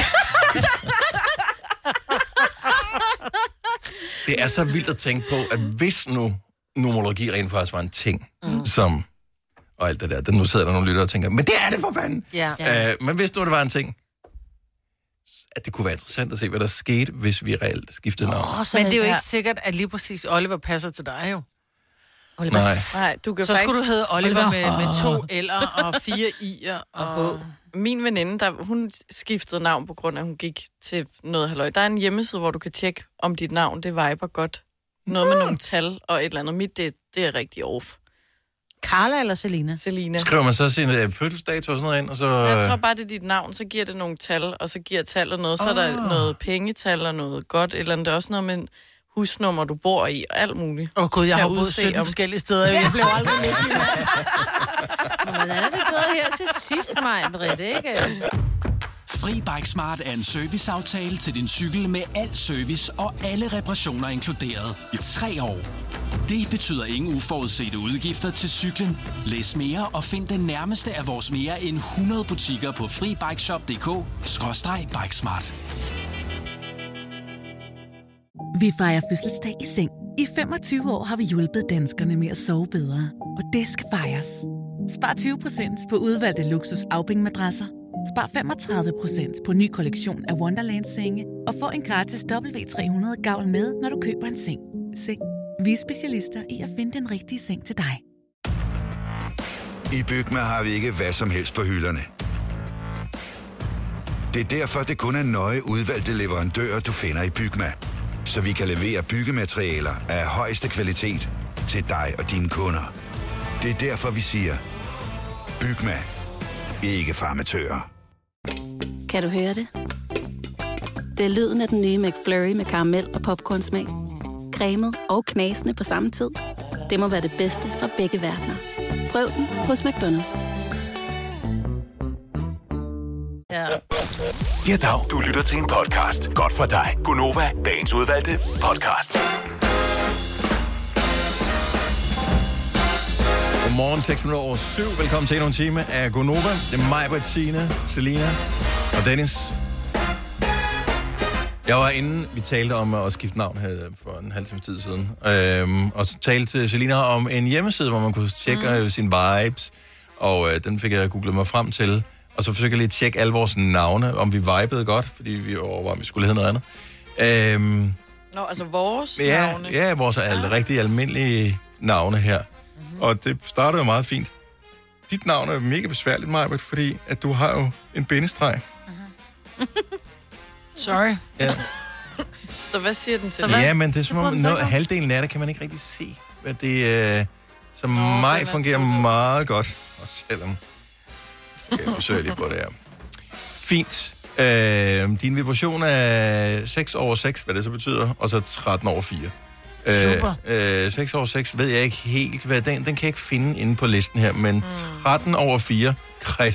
Det er så vildt at tænke på, at hvis nu numerologi rent faktisk var en ting, mm. som... Og alt det der. Nu sidder der nogle lyttere og tænker, men det er det for fanden! Ja. Ja. Øh, men hvis nu det var en ting, at det kunne være interessant at se, hvad der skete, hvis vi reelt skiftede navn. Oh, så Men det er jo Ja. ikke sikkert, at lige præcis Oliver passer til dig jo. Oliver. Nej. Nej, du kan Så faktisk... skulle du hedde Oliver, Oliver. med, med to L'er og fire I'er. Og... Min veninde, der, hun skiftede navn på grund af, at hun gik til noget halløj. Der er en hjemmeside, hvor du kan tjekke, om dit navn, det viber godt. Noget med nogle tal og et eller andet. Mit, det, det er rigtig off. Carla eller Selina? Selina. Skriver man så sin øh, fødselsdato og sådan noget ind, og så... Jeg tror Øh, bare, det er dit navn, så giver det nogle tal, og så giver tallet noget. Så er der noget pengetal og noget godt, eller andet. Det er også noget med husnummer, du bor i, og alt muligt. Åh oh, gud, jeg Kan har jeg boet udse sytten om- forskellige steder. Jeg blev aldrig lykkelig. Hvordan er det gået her til sidst, mig, Britt, ikke? Fri Bike Smart er en serviceaftale til din cykel med al service og alle reparationer inkluderet i tre år. Det betyder ingen uforudsete udgifter til cyklen. Læs mere og find den nærmeste af vores mere end hundrede butikker på fri bike shop punktum d k skråstreg bikesmart. Vi fejrer fødselsdag i seng. I femogtyve år har vi hjulpet danskerne med at sove bedre. Og det skal fejres. Spar tyve procent på udvalgte luksus afbængmadrasser. Spar femogtredive procent på ny kollektion af Wonderland-senge. Og få en gratis W tre hundrede gavl med, når du køber en seng. Seng. Vi er specialister i at finde den rigtige seng til dig. I Bygma har vi ikke hvad som helst på hylderne. Det er derfor, det kun er nøje udvalgte leverandører, du finder i Bygma. Så vi kan levere byggematerialer af højeste kvalitet til dig og dine kunder. Det er derfor, vi siger, Bygma. Ikke farmatører. Kan du høre det? Det er lyden af den nye McFlurry med karamel og popcornsmag. Cremet og knasende på samme tid. Det må være det bedste fra begge verdener. Prøv den hos McDonald's. Ja. Ja, dag. Du lytter til en podcast. Godt for dig. Gunova, dagens udvalgte podcast. Godmorgen, seks minutter over syv. Velkommen til endnu en time af Gonova. Det er mig, Britt, Signe, Selina og Dennis. Jeg var inde, vi talte om at skifte navn her for en halv time tid siden. Øhm, og så talte til Selina om en hjemmeside, hvor man kunne tjekke mm. sine vibes. Og øh, den fik jeg googlet mig frem til. Og så forsøgte jeg lige at tjekke alle vores navne, om vi vibede godt, fordi vi overvejede, om vi skulle hedde noget andet. Øhm, Nå, altså vores ja, navne. ja, vores al- rigtig almindelige navne her. Mm-hmm. Og det startede jo meget fint. Dit navn er mega besværligt, Majbert, fordi at du har jo en bindestreg. Mm-hmm. Sorry. Ja. Så hvad siger den til Så dig? ja, men det er som Det om, prøver den noget, så ikke. halvdelen af det kan man ikke rigtig se. Men det, øh, som Nå, mig den er fungerer tydelig. meget godt. Og selvom... Okay, jeg forsøger lige på det her. Fint. Øh, din vibration er seks over seks, hvad det så betyder, og så tretten over fire. Super. Øh, øh, seks over seks ved jeg ikke helt, hvad den, den kan jeg ikke finde inde på listen her, men tretten over fire,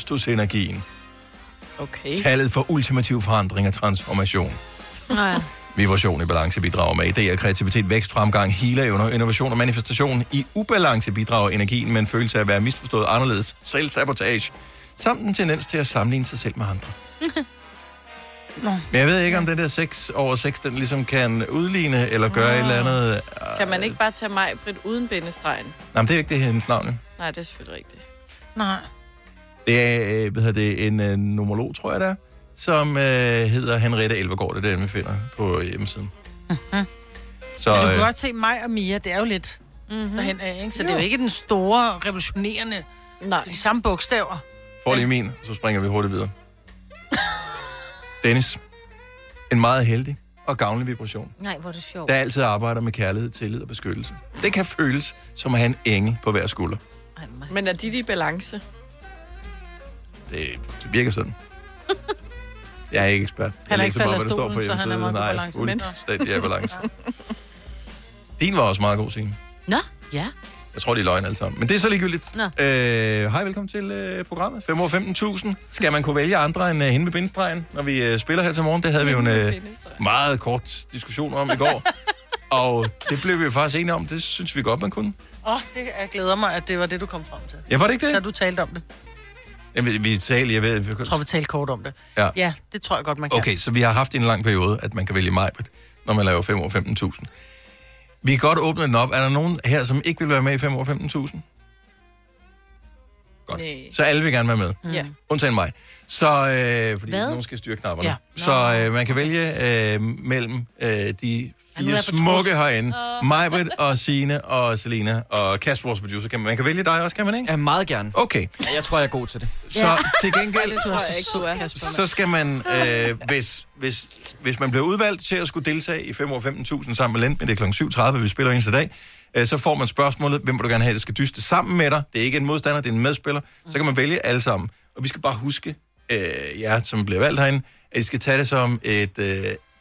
Kristusenergien. Okay. Tallet for ultimativ forandring og transformation. Nå ja. Vibration i balance bidrager med idéer, kreativitet, vækst, fremgang, healer, innovation og manifestation. I ubalance bidrager energien med en følelse af at være misforstået, anderledes, selvsabotage, samt en tendens til at sammenligne sig selv med andre. Men jeg ved ikke, om den der seks over seks, den ligesom kan udligne eller gøre oh. et eller andet. Kan man ikke bare tage mig, Britt, uden bindestregen? Nej, men det er ikke det hendes navn. Jo. Nej, det er selvfølgelig rigtigt. Nej. Det er, hvad hedder det, en uh, numerolog, tror jeg det er, som uh, hedder Henriette Elvergaard. Det er den, vi finder på hjemmesiden. Mm-hmm. Så, Men du kan uh, godt se mig og Mia, det er jo lidt mm-hmm. derhen af, ikke? Så jo. Det er jo ikke den store, revolutionerende... Nej. De samme bogstaver. Får lige min, så springer vi hurtigt videre. Dennis. En meget heldig og gavnlig vibration. Nej, hvor er det sjovt. Der altid arbejder med kærlighed, tillid og beskyttelse. Det kan føles som at have en engel på hver skulder. Men er de i balance? Det, det virker sådan. Jeg er ikke ekspert. Han er ikke faldet af hvad der står stolen, på så han er meget på balance. Nej, fuldstændig i balance. Din var også meget god, Signe. Nå, ja. Jeg tror, de er løgn alle sammen. Men det er så ligegyldigt. Øh, hej, velkommen til øh, programmet. fem år femten tusind. Skal man kunne vælge andre end øh, hende med bindestregen, når vi øh, spiller her til morgen? Det havde vi jo en øh, meget kort diskussion om i går. Og det blev vi jo faktisk enige om. Det synes vi godt, man kunne. Åh, oh, det jeg glæder mig, at det var det, du kom frem til. Ja, var det ikke det? Da du talte om det. Jamen, vi talte, jeg ved... Vi... Jeg tror, vi talte kort om det. Ja. Ja, det tror jeg godt, man kan. Okay, så vi har haft en lang periode, at man kan vælge Majbrit, når man laver fem år femten tusind. Vi kan godt åbne den op. Er der nogen her, som ikke vil være med i fem år femten tusind? Godt. Nej. Så alle vil gerne være med. Ja. Undtagen mig. Så, øh, fordi Hvad? nogen skal styre knapperne. Ja. Så øh, man kan vælge øh, mellem øh, de fire smukke herinde. Uh. Majbrit og Signe og Selina og Kasper, vores producer. Kan man, man kan vælge dig også, kan man ikke? Ja, meget gerne. Okay. Ja, jeg tror, jeg er god til det. Så ja. Til gengæld, det tror jeg ikke, du er, Kasper. Så skal man, øh, hvis, hvis, hvis man bliver udvalgt til at skulle deltage i fem år femten tusind sammen med Lent, men det er klokken syv tredive, vi spiller eneste dag, øh, så får man spørgsmålet, hvem vil du gerne have, der skal dyste sammen med dig? Det er ikke en modstander, det er en medspiller. Så kan man vælge alle sammen. Og vi skal bare huske, øh, jer som bliver valgt herinde, at I skal tage det som et øh,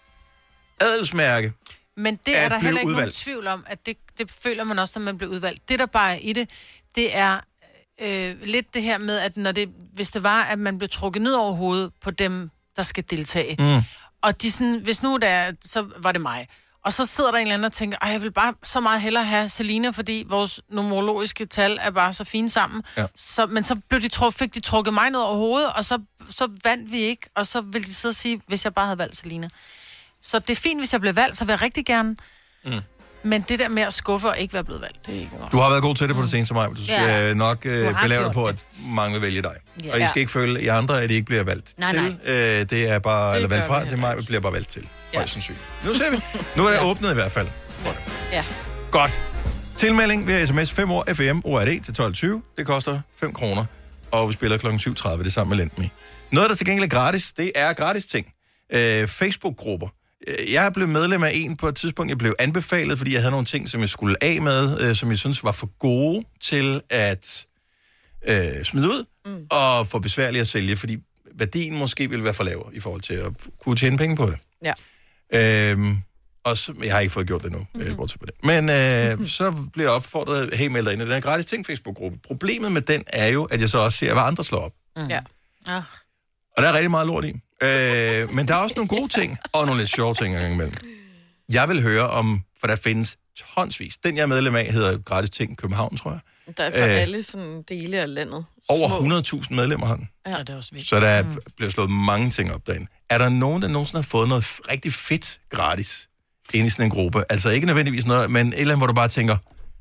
adelsmærke. Men det er der heller ikke udvalgt. nogen tvivl om, at det, det føler man også, når man bliver udvalgt. Det, der bare er i det, det er øh, lidt det her med, at når det, hvis det var, at man blev trukket ned over hovedet på dem, der skal deltage. Mm. Og de sådan, hvis nu der, så var det mig. Og så sidder der en eller anden og tænker, ej, jeg vil bare så meget hellere have Selina, fordi vores numerologiske tal er bare så fine sammen. Ja. Så, men så blev de tru, fik de trukket mig ned over hovedet, og så, så vandt vi ikke. Og så ville de sidde og sige, hvis jeg bare havde valgt Selina. Så det er fint, hvis jeg bliver valgt, så vil jeg rigtig gerne. Mm. Men det der med at skuffe og ikke være blevet valgt, det er ikke godt. Du har været god til det på det seneste, Maja. Du skal ja. nok øh, belave dig på, at mange vil vælge dig. Ja. Og I skal ikke føle, at I andre, at I ikke bliver valgt nej, til. Nej. Øh, det er bare, det eller valgt fra, det er Maja, bliver bare valgt til. Ja. Højst sandsynligt. Nu ser vi. Nu er det ja. åbnet i hvert fald. Ja. Godt. Tilmelding via sms fem år F M O R D til tolv tyve. Det koster fem kroner. Og vi spiller klokken syv tredive, det er sammen med Lent Me. Noget, der til gengæld er gratis, det er gratis ting. Øh, Facebook-grupper. Jeg er blevet medlem af en på et tidspunkt, jeg blev anbefalet, fordi jeg havde nogle ting, som jeg skulle af med, øh, som jeg synes var for gode til at øh, smide ud, mm. og for besværligt at sælge, fordi værdien måske ville være for lav i forhold til at kunne tjene penge på det. Ja. Øhm, og så, jeg har ikke fået gjort det nu, mm-hmm. bortset på det. Men øh, mm-hmm. så bliver jeg opfordret, hey, meld dig ind i den her gratis ting Facebook-gruppe. Problemet med den er jo, at jeg så også ser, hvad andre slår op. Mm. Ja. Ah. Og der er rigtig meget lort i. Øh, men der er også nogle gode ting, og nogle lidt sjove ting engang imellem. Jeg vil høre om, for der findes tonsvis. Den, jeg er medlem af, hedder Gratis Ting København, tror jeg. Der er for øh, alle sådan dele af landet. Over hundrede tusind medlemmer har den. Ja, det er også vigtigt. Så der er, bliver slået mange ting op derinde. Er der nogen, der nogensinde har fået noget rigtig fedt gratis ind i sådan en gruppe? Altså ikke nødvendigvis noget, men et eller andet, hvor du bare tænker,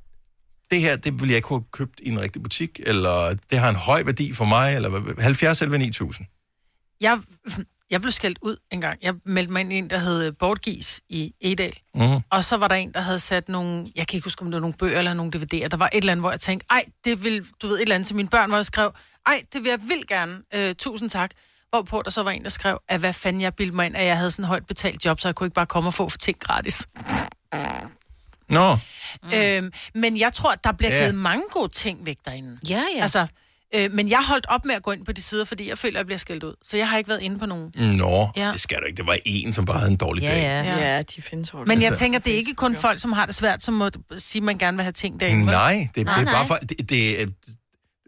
det her, det ville jeg ikke have købt i en rigtig butik, eller det har en høj værdi for mig, eller halvfjerds elleve ni tusind. Jeg, jeg blev skældt ud en gang. Jeg meldte mig ind i en, der hed Bortgis i Egedal. Mm. Og så var der en, der havde sat nogle, jeg kan ikke huske, om det var nogle bøger eller nogle D V D'er. Der var et eller andet, hvor jeg tænkte, ej, det vil, du ved, et eller andet til mine børn, hvor jeg skrev, ej, det vil jeg vildt gerne, øh, tusind tak. Hvorpå der så var en, der skrev, at hvad fanden jeg bildte mig ind, at jeg havde sådan en højt betalt job, så jeg kunne ikke bare komme og få for ting gratis. Nå. No. Øhm, men jeg tror, der bliver yeah. givet mange gode ting væk derinde. Ja, ja. Altså, øh, men jeg holdt op med at gå ind på de sider, fordi jeg føler, at jeg bliver skældt ud. Så jeg har ikke været inde på nogen. Nå, ja. Det skal du ikke. Det var en, som bare havde en dårlig ja, dag. Ja, ja. ja, de findes hårdt. Men jeg tænker, det er ikke kun folk, som har det svært, som må sige, at man gerne vil have ting derinde. Nej, det, nej, det er bare for... Det, det,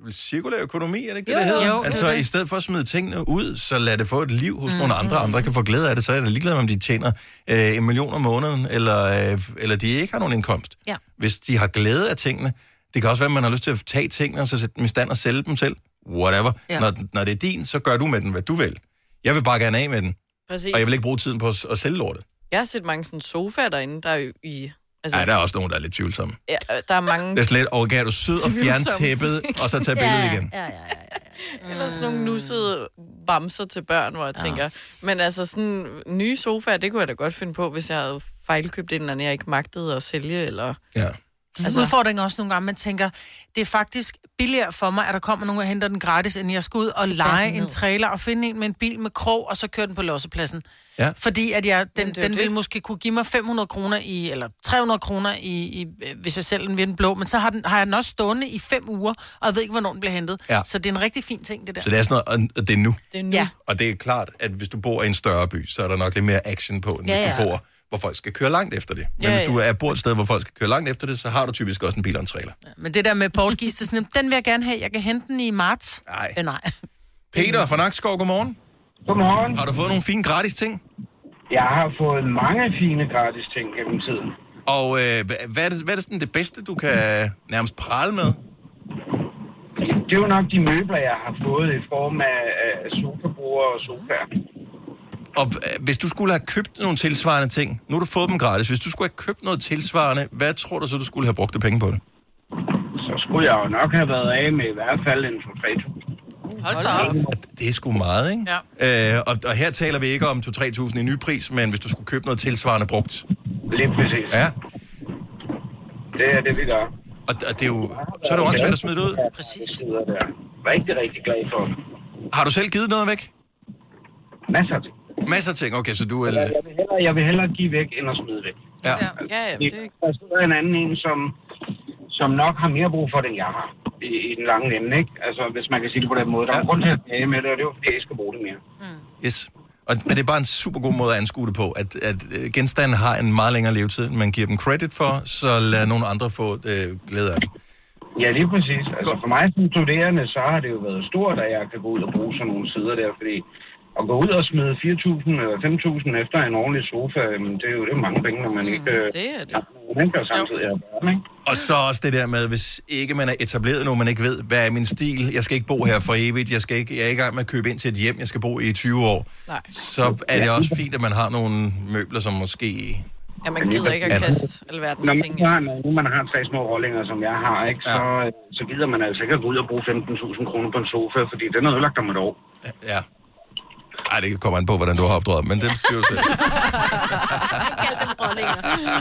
cirkulær økonomi, er det ikke Jo, det, det hedder? jo, altså, det er det. i stedet for at smide tingene ud, så lad det få et liv hos mm, nogle andre. Mm. Andre kan få glæde af det, så er det ligeglad, om de tjener øh, en million om måneden, eller, øh, eller de ikke har nogen indkomst. Ja. Hvis de har glæde af tingene, det kan også være, at man har lyst til at tage tingene, og så sætte dem i stand og sælge dem selv. Whatever. Ja. Når, når det er din, så gør du med den, hvad du vil. Jeg vil bare gerne af med den. Præcis. Og jeg vil ikke bruge tiden på at, at sælge lortet. Jeg har set mange sådan sofaer derinde, der er jo i... Altså, Nej, der er også nogen, der er lidt tvivlsomme. Ja, der er mange... Det er slet, og kan du sød og fjerne tæppet, og så tage billedet igen. Ja, ja, ja. Eller sådan nogle nussede bamser til børn, hvor jeg ja. tænker... Men altså sådan nye sofaer, det kunne jeg da godt finde på, hvis jeg havde fejlkøbt en eller anden, jeg ikke magtede at sælge, eller... Ja. Altså, udfordringen også nogle gange, man tænker, det er faktisk billigere for mig, at der kommer nogen og henter den gratis, end jeg skal ud og lege en trailer og finde en med en bil med krog, og så køre den på lossepladsen. Ja. Fordi at jeg, den, Jamen, den det. vil måske kunne give mig fem hundrede kroner i, eller tre hundrede kroner i, i, hvis jeg sælger den ved den blå, men så har, den, har jeg den også stående i fem uger, og jeg ved ikke, hvornår den bliver hentet. Ja. Så det er en rigtig fin ting, det der. Så det er sådan noget, og det er nu. Det er nu. Ja. Og det er klart, at hvis du bor i en større by, så er der nok lidt mere action på, end Ja, hvis du ja. bor, hvor folk skal køre langt efter det. Men Ja, hvis du ja. er bor et sted, hvor folk skal køre langt efter det, så har du typisk også en bil og en trailer. Men det der med bortgives til sådan, den vil jeg gerne have, jeg kan hente den i marts. Nej. Øh, nej. Peter fra Nakskov, godmorgen. Godmorgen. Har du fået nogle fine gratis ting? Jeg har fået mange fine gratis ting gennem tiden. Og øh, hvad, er det, hvad er det sådan det bedste, du kan nærmest prale med? Det er jo nok de møbler, jeg har fået i form af, af sofabord og sofaer. Og øh, hvis du skulle have købt nogle tilsvarende ting, nu har du fået dem gratis, hvis du skulle have købt noget tilsvarende, hvad tror du så, du skulle have brugt det penge på det? Så skulle jeg jo nok have været af med i hvert fald en to til tre tusind. Hold da op. Det er sgu meget, ikke? Ja. Øh, og, og her taler vi ikke om to til tre tusind i nypris, men hvis du skulle købe noget tilsvarende brugt. Lige præcis. Ja. Det er det, vi gør. Og, og det er jo, så er det jo åndssvagt at smide det ud. Præcis. Der. Rigtig, rigtig glad for det. Har du selv givet noget væk? Masser af ting. Masser af ting, okay, så du er... Jeg vil hellere, jeg vil hellere give væk, end at smide væk. Ja. Ja, ja, ja det er... Der sidder en anden en, som, som nok har mere brug for det, end jeg har. I, i den lange ende, ikke? Altså, hvis man kan sige det på den måde. Der er ja. grund til at tage med det, og det er jo fordi, jeg ikke skal bruge det mere. Mm. Yes. Og, men det er bare en super god måde at anskue det på, at, at genstanden har en meget længere levetid, man giver dem credit for, så lad nogle andre få øh, glæde af dem. Ja, lige præcis. Altså, for mig som studerende, så har det jo været stort, at jeg kan gå ud og bruge sådan nogle sider der, fordi at gå ud og smide fire tusind eller fem tusind efter en ordentlig sofa, jamen, det er jo det er mange penge, når man ikke... Mm, det er det. Man kan samtidig have børn, ikke? Og så også det der med, hvis ikke man er etableret nu, man ikke ved, hvad er min stil, jeg skal ikke bo her for evigt, jeg, skal ikke, jeg er ikke i gang med at købe ind til et hjem, jeg skal bo i tyve år, Nej. så er det også fint, at man har nogle møbler, som måske... Ja, man gider ikke at kaste alverdens når man penge. har, når nu man har tre små rollinger, som jeg har, ikke, så, ja. så gider man altså ikke at gå ud og bruge femten tusind kroner på en sofa, fordi den er ødelagt om et år. Ja. Ej, det kommer an på, hvordan du har opdraget, men det er jo selv. Kald dem rollinger.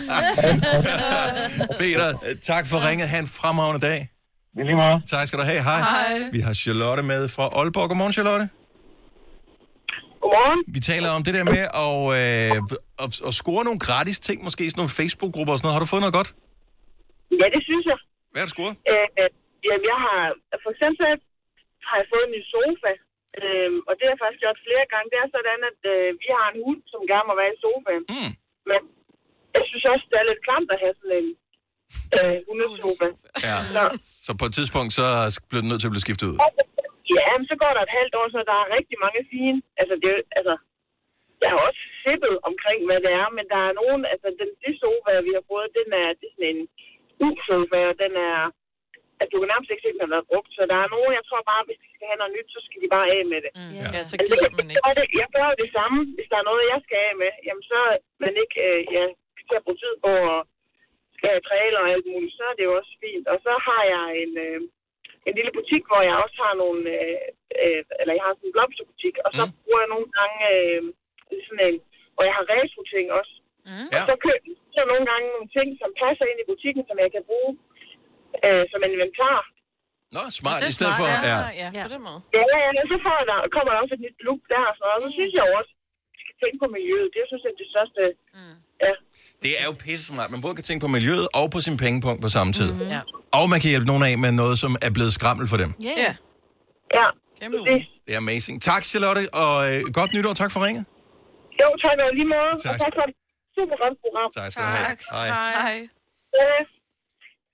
Peter, tak for ringet. Ha' en fremragende dag. Det er lige meget. Tak skal du have. Hej. Hej. Vi har Charlotte med fra Aalborg. Godmorgen, Charlotte. Godmorgen. Vi taler om det der med at, øh, at, at score nogle gratis ting, måske sådan nogle Facebook-grupper og sådan noget. Har du fået noget godt? Ja, det synes jeg. Hvad har du scoret? Øh, øh, jamen, jeg har... For eksempel har jeg fået en ny sofa. Øh, og det har jeg faktisk gjort flere gange. Det er sådan, at øh, vi har en hund, som gerne må være i sofaen. Mm. Men jeg synes også, det er lidt klamt at have sådan en øh, hundesofa. Ja. Så, Så på et tidspunkt, så bliver den nødt til at blive skiftet ud. ja, men så går der et halvt år, så der er rigtig mange fine. Altså, det, er- altså jeg har også sippet omkring, hvad det er, men der er nogen, altså den de sofa, vi har fået, den er, det er sådan en U-sofa, og den er, altså du kan nærmest ikke se, den har været brugt, så der er nogen, jeg tror bare, hvis de skal have noget nyt, så skal de bare af med det. Mm. Ja. ja, så Altså, gider jeg, man ikke. gør det, jeg gør det samme, hvis der er noget, jeg skal af med, jamen så man ikke, øh, ja, skal bruge tid på at skal have trailer og alt muligt, så er det jo også fint. Og så har jeg en, øh, en lille butik, hvor jeg også har nogle, øh, øh, eller jeg har sådan en blomsterbutik, og så mm. bruger jeg nogle gange øh, sådan en, hvor jeg har retro-ting også. Mm. Og så køber jeg nogle gange nogle ting, som passer ind i butikken, som jeg kan bruge øh, som inventar. Nå, smart. Det er I stedet smart, for... ja, Ja. ja, på den måde. Ja, ja, ja, så får der, kommer der også et nyt look der og sådan noget. Og så synes jeg jo også, at vi skal tænke på miljøet. Det er synes jeg, det største... Mm. Ja. Det er jo pisse smart. Man både kan tænke på miljøet og på sin pengepunkt på samme tid. Mm. Ja. Og man kan hjælpe nogen af med noget, som er blevet skrammel for dem. Ja. Ja. Ja. Kæmpe Det, Det er amazing. Tak, Charlotte, og øh, godt nytår. Tak for ringet. jo, tak og lige måde. Tak. Og tak for et super godt program. Tak skal du have. Hej. Hej. Ja.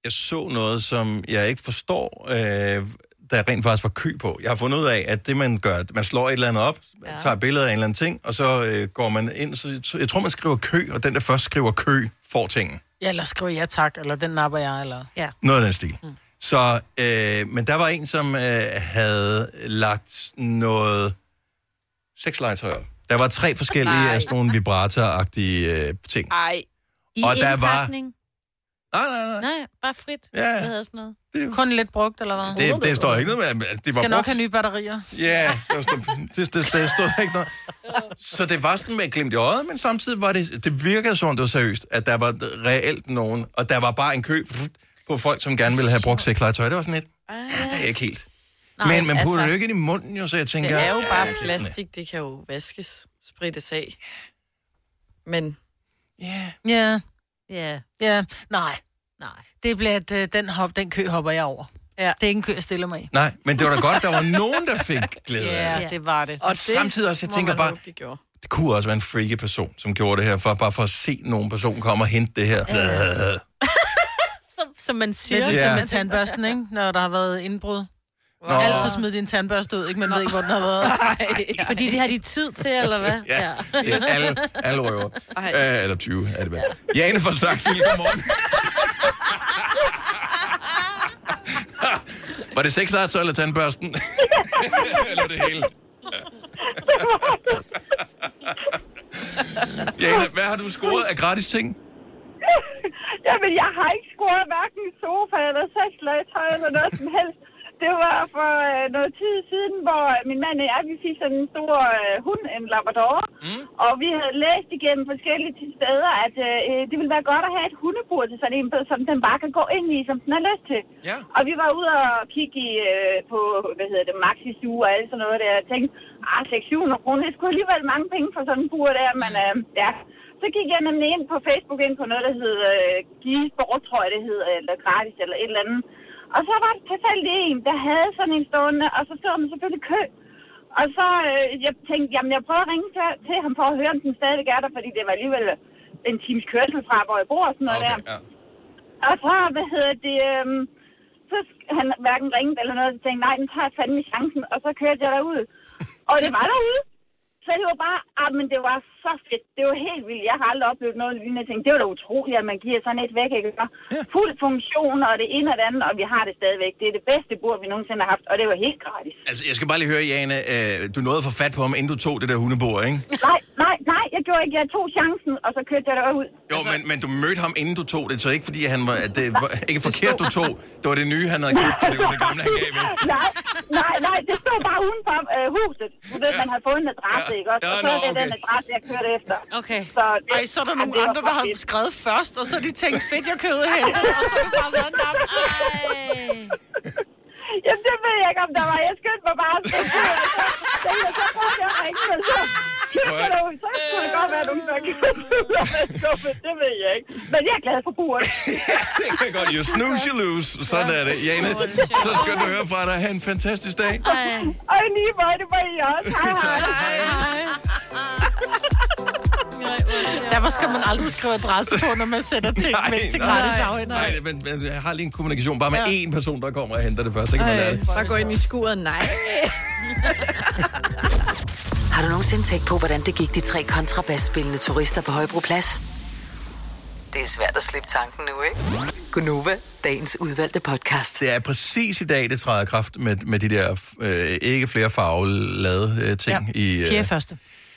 jeg så noget, som jeg ikke forstår, øh, der rent faktisk var kø på. Jeg har fundet ud af, at det man gør, at man slår et eller andet op, ja. tager billeder af en eller anden ting, og så øh, går man ind, så jeg tror, man skriver kø, og den, der først skriver kø, får tingen. Ja, eller skriver ja tak, eller den napper jeg, eller... Ja. Noget af den stil. Mm. Så, øh, men der var en, som øh, havde lagt noget sexlegetøj op. Der var tre forskellige af sådan nogle vibrator-agtige øh, ting. Ej. I og der var... Nej, nej, nej. Nej, bare frit. Ja. Det havde sådan noget. Det... Kun lidt brugt, eller hvad? Det, det står ikke noget med, det var Skal brugt. nok have nye batterier. Ja, der stod, det, det, det stod ikke noget. Så det var sådan med et glimt i øjet, men samtidig var det, det virkede sådan, det var seriøst, at der var reelt nogen, og der var bare en kø på folk, som gerne ville have brugt sexlegetøj. Det var sådan lidt, ja, det er ikke helt. Nej, men man putter altså, det jo ikke ind i munden, jo, så jeg tænker... Det er jo bare ja, plastik, det kan jo vaskes, sprittes af. Men... Ja. Ja. Ja. Ja, nej. Nej. Det bliver, at øh, den, hop, den kø hopper jeg over. Ja. Det er ikke en kø, jeg stiller mig i. Nej, men det var da godt, der var nogen, der fik glæde af det. Ja, det var det. Og det samtidig også, jeg tænker bare, håbe, det kunne også være en freaky person, som gjorde det her, for, bare for at se nogen person komme og hente det her. Ja. som, som man siger. Det er ligesom med tandbørsten, ikke? Når der har været indbrud. Wow. Altid smid din tandbørste ud, ikke? Man ved ikke, hvor den har været. Ej, fordi de har de tid til, eller hvad? Ja, ja. Det er alle, alle røver. Æ, eller tyve, er det vel. Jane fra Saxil, godmorgen. Var det sexlegetøj eller tandbørsten? Eller det hele? Jane, hvad har du scoret af gratis ting? Jamen, jeg har ikke scoret hverken sofa eller sexlegetøj eller noget som helst. Det var for øh, noget tid siden, hvor min mand og jeg, vi fik sådan en stor øh, hund, en labrador. Mm. Og vi havde læst igennem forskellige steder, at øh, det ville være godt at have et hundebur til sådan en, som den bare kan gå ind i, som den har lyst til. Ja. Og vi var ude og kigge i, øh, på, hvad hedder det, Maxi-Zoo og alt sådan noget der. Jeg tænkte, ah, seks til syv hundrede kroner, det skulle alligevel mange penge for sådan en bur der, men øh, ja. Så gik jeg nemlig ind på Facebook ind på noget, der hed øh, Give Sport, tror jeg det hed, eller gratis, eller et eller andet. Og så var det tilfældigt en, der havde sådan en stående, og så stod man selvfølgelig kø. Og så øh, jeg tænkte, jamen jeg prøver at ringe til, til ham for at høre, om den stadig er der, fordi det var alligevel en times kørsel fra, hvor jeg bor og sådan noget okay, der. Ja. Og så, hvad hedder det, øh, så han hverken ringede eller noget, så tænkte nej, den tager fandme chancen, og så kørte jeg derud. Og det var derude. Så det var bare, ah, men det var så fedt. Det var helt vildt. Jeg har aldrig oplevet noget lignende. Jeg tænkte, det var da utroligt, at man giver sådan et væk, ikke? Ja. Fuld funktion, og det ene og det andet, og vi har det stadigvæk. Det er det bedste bur, vi nogensinde har haft, og det var helt gratis. Altså, jeg skal bare lige høre, Jane, øh, du nåede at få fat på ham, inden du tog det der hundebord, ikke? Nej, nej, nej, jeg gjorde ikke. Jeg tog chancen, og så kørte jeg derud. Jo, altså... men, men du mødte ham, inden du tog det, så ikke fordi han var, det var ikke forkert, du tog. Det var det nye, han havde købt, og det var det gamle, han gav væk. nej, nej, nej, det stod bare uden for øh, huset. Du ved, ja. Man havde fået en adresse, ja. Ikke også? Ja, og så no, er det okay. den adresse, jeg kørte efter. Okay. Så, det, Ej, så er der nogle andre, der har skrevet først, og så har de tænkt, fedt, jeg købte hen, og så har det bare været namt. Jamen, det ved jeg ikke, om der var. Jeg skyndte mig bare. Så jeg så prøvede jeg at ringe, og så kigger der ud. Så kunne det godt være, at nogen der kan det ved jeg ikke. Men jeg er glad for buret. Det kan godt. You snooze, you lose. Sådan er det. Jane, så skal du høre fra dig. Ha' en fantastisk dag. Og i lige måde, det var I også. Hej, hej. hej. Derfor skal man aldrig skrive adresse på, når man sætter ting væk til gratis afhænder. Nej, men, men jeg har lige en kommunikation bare med ja. én person, der kommer og henter det først. Så kan man lære det. Bare gå ind i skuret. Nej. Har du nogensinde tænkt på, hvordan det gik de tre kontrabasspillende turister på Højbroplads? Det er svært at slippe tanken nu, ikke? Gunova, dagens udvalgte podcast. Det er præcis i dag, det træder i kraft med, med de der øh, ikke flere farvelade øh, ting. Ja, i, øh, fjerde første.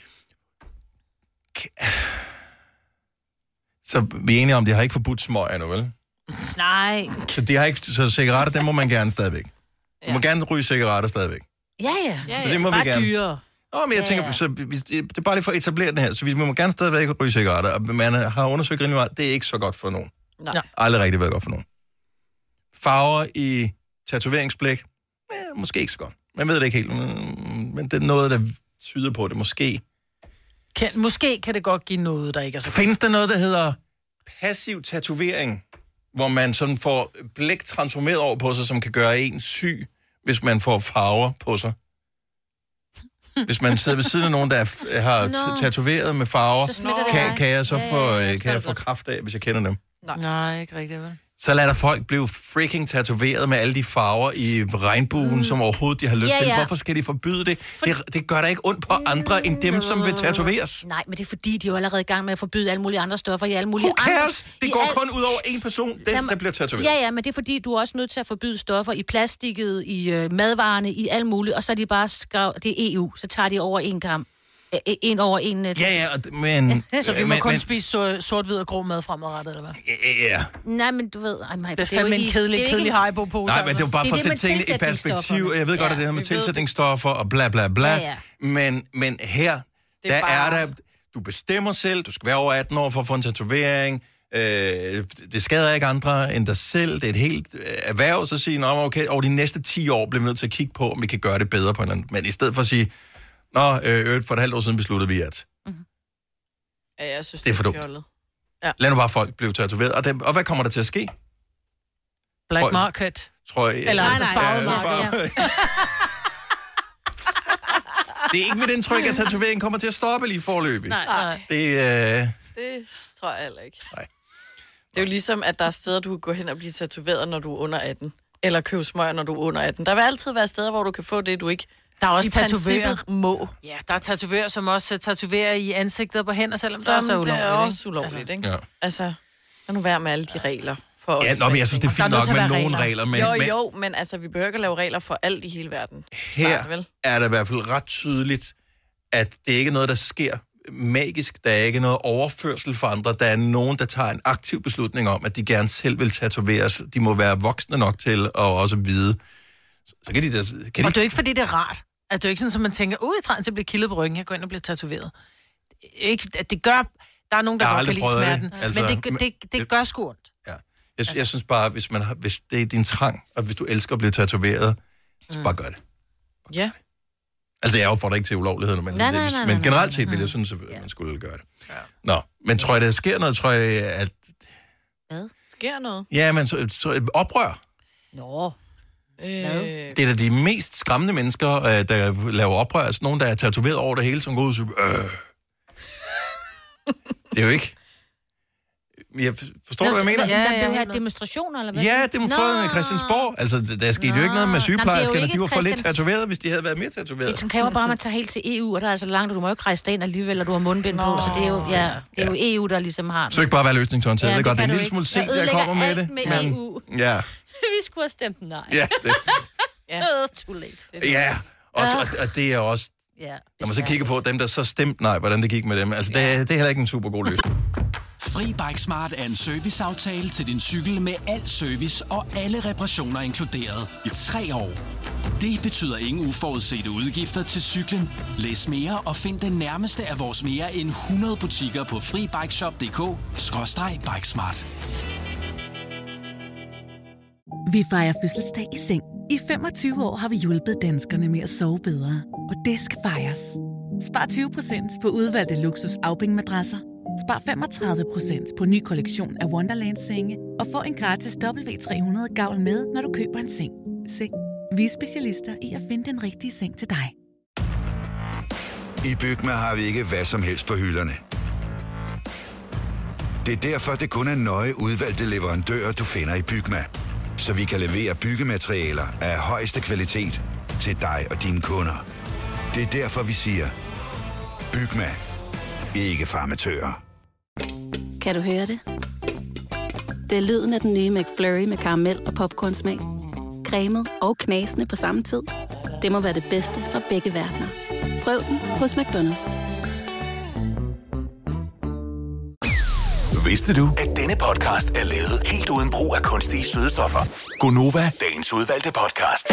Så vi er enige om, de har ikke forbudt smøger nu, vel? Nej. Så de har ikke, så cigaretter, dem må man gerne stadigvæk. Du må gerne ryge cigaretter stadigvæk. Ja, ja. ja, ja. Så det må bare vi gerne. Dyre. Nå, men jeg ja, tænker, ja. Så vi, det er bare lige for at etablere den her, så vi må gerne stadigvæk ryge cigaretter, og man har undersøgt rimelig meget, det er ikke så godt for nogen. Nej. Aldrig rigtig været godt for nogen. Farver i tatoveringsblæk, ja, måske ikke så godt. Man ved det ikke helt, men det er noget, der tyder på det, måske. Kan, måske kan det godt give noget, der ikke er så godt. Findes der noget, der hedder passiv tatovering, hvor man sådan får blæk transformeret over på sig, som kan gøre en syg, hvis man får farver på sig? Hvis man sidder ved siden af nogen, der er, har no. tatoveret med farver, kan, kan jeg så få, ja, ja, ja, kan jeg få kraft af, hvis jeg kender dem? Nej, Nej ikke rigtigt, vel? Så lader der folk blive freaking tatoveret med alle de farver i regnbuen, mm. som overhovedet de har lyst Ja, til. ja. Hvorfor skal de forbyde det? For... det? Det gør da ikke ondt på andre end dem, som vil tatoveres. Nej, men det er fordi, de er jo allerede i gang med at forbyde alle mulige andre stoffer i alle mulige Who cares? andre... Det I går al... kun ud over en person, den, Jamen, der bliver tatoveret. Ja, ja, men det er fordi, du er også nødt til at forbyde stoffer i plastikket, i øh, madvarerne, i alt muligt, og så er de bare skrev, det er E U, så tager de over en kamp. En over en... Uh, ja, ja, men... så vi må men, kun men, spise so- sort-hvid og grå mad fremadrettet, eller hvad? Ja. Nej, men du ved... Ej, det er fandme en kedelig, kedelig Haribo-pose. Nej, men det var bare for at sætte tingene i perspektiv. Jeg ved godt, at det her med tilsætningsstoffer og bla bla bla. Ja, ja. Men, men her, det er der bare... er der... Du bestemmer selv, du skal være over atten år for at få en tatovering. Øh, det skader ikke andre end dig selv. Det er et helt øh, erhverv, så sige, okay, over de næste ti år bliver vi nødt til at kigge på, om vi kan gøre det bedre på en anden. Men i stedet for at sige... Nå, øh, for et halvt år siden besluttede vi, at... Mm-hmm. Ja, jeg synes, det er for dumt. Ja. Lad nu bare folk blive tatoveret. Og, det, og hvad kommer der til at ske? Black tror, market. Tror jeg... Eller nej, nej, farvet ja, market, ja. Det er ikke mit indtryk, at tatoveringen kommer til at stoppe lige forløbig. Nej, nej. Det, øh... det tror jeg heller ikke. Nej. Det er jo ligesom, at der er steder, du kan gå hen og blive tatoveret, når du er under atten. Eller købe smøger, når du er under atten. Der vil altid være steder, hvor du kan få det, du ikke... Der er også i tatovører. må. Ja, der er tatovører, som også tatoverer i ansigtet og på hænder, selvom som det også er ulovligt. Det er også ulovligt, altså, ikke? Ja. Altså, lad nu være med alle de regler. For ja, nå, men jeg synes, det er fint nok med nogle regler. regler men, jo, jo, men altså, vi behøver ikke at lave regler for alt i hele verden. Her Start, vel? Er det i hvert fald ret tydeligt, at det ikke er noget, der sker magisk. Der er ikke noget overførsel for andre. Der er nogen, der tager en aktiv beslutning om, at de gerne selv vil tatoveres. De må være voksne nok til at også vide. Så kan de der, kan og de... det er ikke, fordi det er rart. Altså, det er ikke sådan, at man tænker, ud i træden til at blive kildet på ryggen, jeg går ind og bliver tatoveret. Ikke, det gør, der er nogen, der godt kan lide smerten, det. Altså, men det, det, det, det gør sgu ondt. Ja. Jeg, altså. jeg synes bare, hvis, man har, hvis det er din trang, og hvis du elsker at blive tatoveret, så mm. bare gør det. Bare ja. Gør det. Altså, jeg opfordrer ikke til ulovligheder, men, nej, nej, nej, men generelt set vil jeg synes, at man skulle gøre det. Ja. Nå, men tror jeg, der sker noget, tror jeg, at... Hvad? Sker noget? Ja, men så, så oprør. Nå... Øh... Det er da de mest skræmmende mennesker, der laver oprør. Altså nogen, der er tatoveret over det hele, som går ud og siger, øh. Det er jo ikke... Jeg forstår du, hvad jeg mener? Ja, ja, ja. Demonstrationer, eller hvad? Ja, demonstrationer i Christiansborg. Altså, der skete Nå. jo ikke noget med sygeplejerskerne. De var for lidt tatoveret, hvis de havde været mere tatoveret. Det kræver bare, at man tager helt til E U, og der er så langt, og du må jo ikke rejse ind alligevel, og du har mundbind på. Så det er jo, ja, det er jo E U, der ligesom har... Søg bare at være løsningsorienteret. Ja, det er godt, det er en lille smule sent, jeg kommer med det. med men, E U. Ja. Vi skulle have stemt nej. Ja, det. Ja, too late. Ja, og, og, og det er også... Ja, når man så kigger på dem, der så stemte nej, hvordan det gik med dem. Altså, ja. det, det er heller ikke en super god løsning. Fri Bike Smart er en serviceaftale til din cykel med al service og alle reparationer inkluderet i tre år. Det betyder ingen uforudsete udgifter til cyklen. Læs mere og find den nærmeste af vores mere end hundrede butikker på fri bike shop punktum d k skråstreg bikesmart. Vi fejrer fødselsdag i seng. I femogtyve år har vi hjulpet danskerne med at sove bedre. Og det skal fejres. Spar tyve procent på udvalgte luksus afbængmadrasser. Spar femogtredive procent på ny kollektion af Wonderland-senge. Og få en gratis W tre hundrede gavl med, når du køber en seng. Seng. Vi er specialister i at finde den rigtige seng til dig. I Bygma har vi ikke hvad som helst på hylderne. Det er derfor, det kun er nøje udvalgte leverandører, du finder i Bygma. Så vi kan levere byggematerialer af højeste kvalitet til dig og dine kunder. Det er derfor, vi siger, Bygma. Ikke farmatører. Kan du høre det? Det er lyden af den nye McFlurry med karamel og popcornsmag. Cremet og knasende på samme tid. Det må være det bedste fra begge verdener. Prøv den hos McDonald's. Vidste du, at denne podcast er lavet helt uden brug af kunstige sødestoffer? Gonova, dagens udvalgte podcast.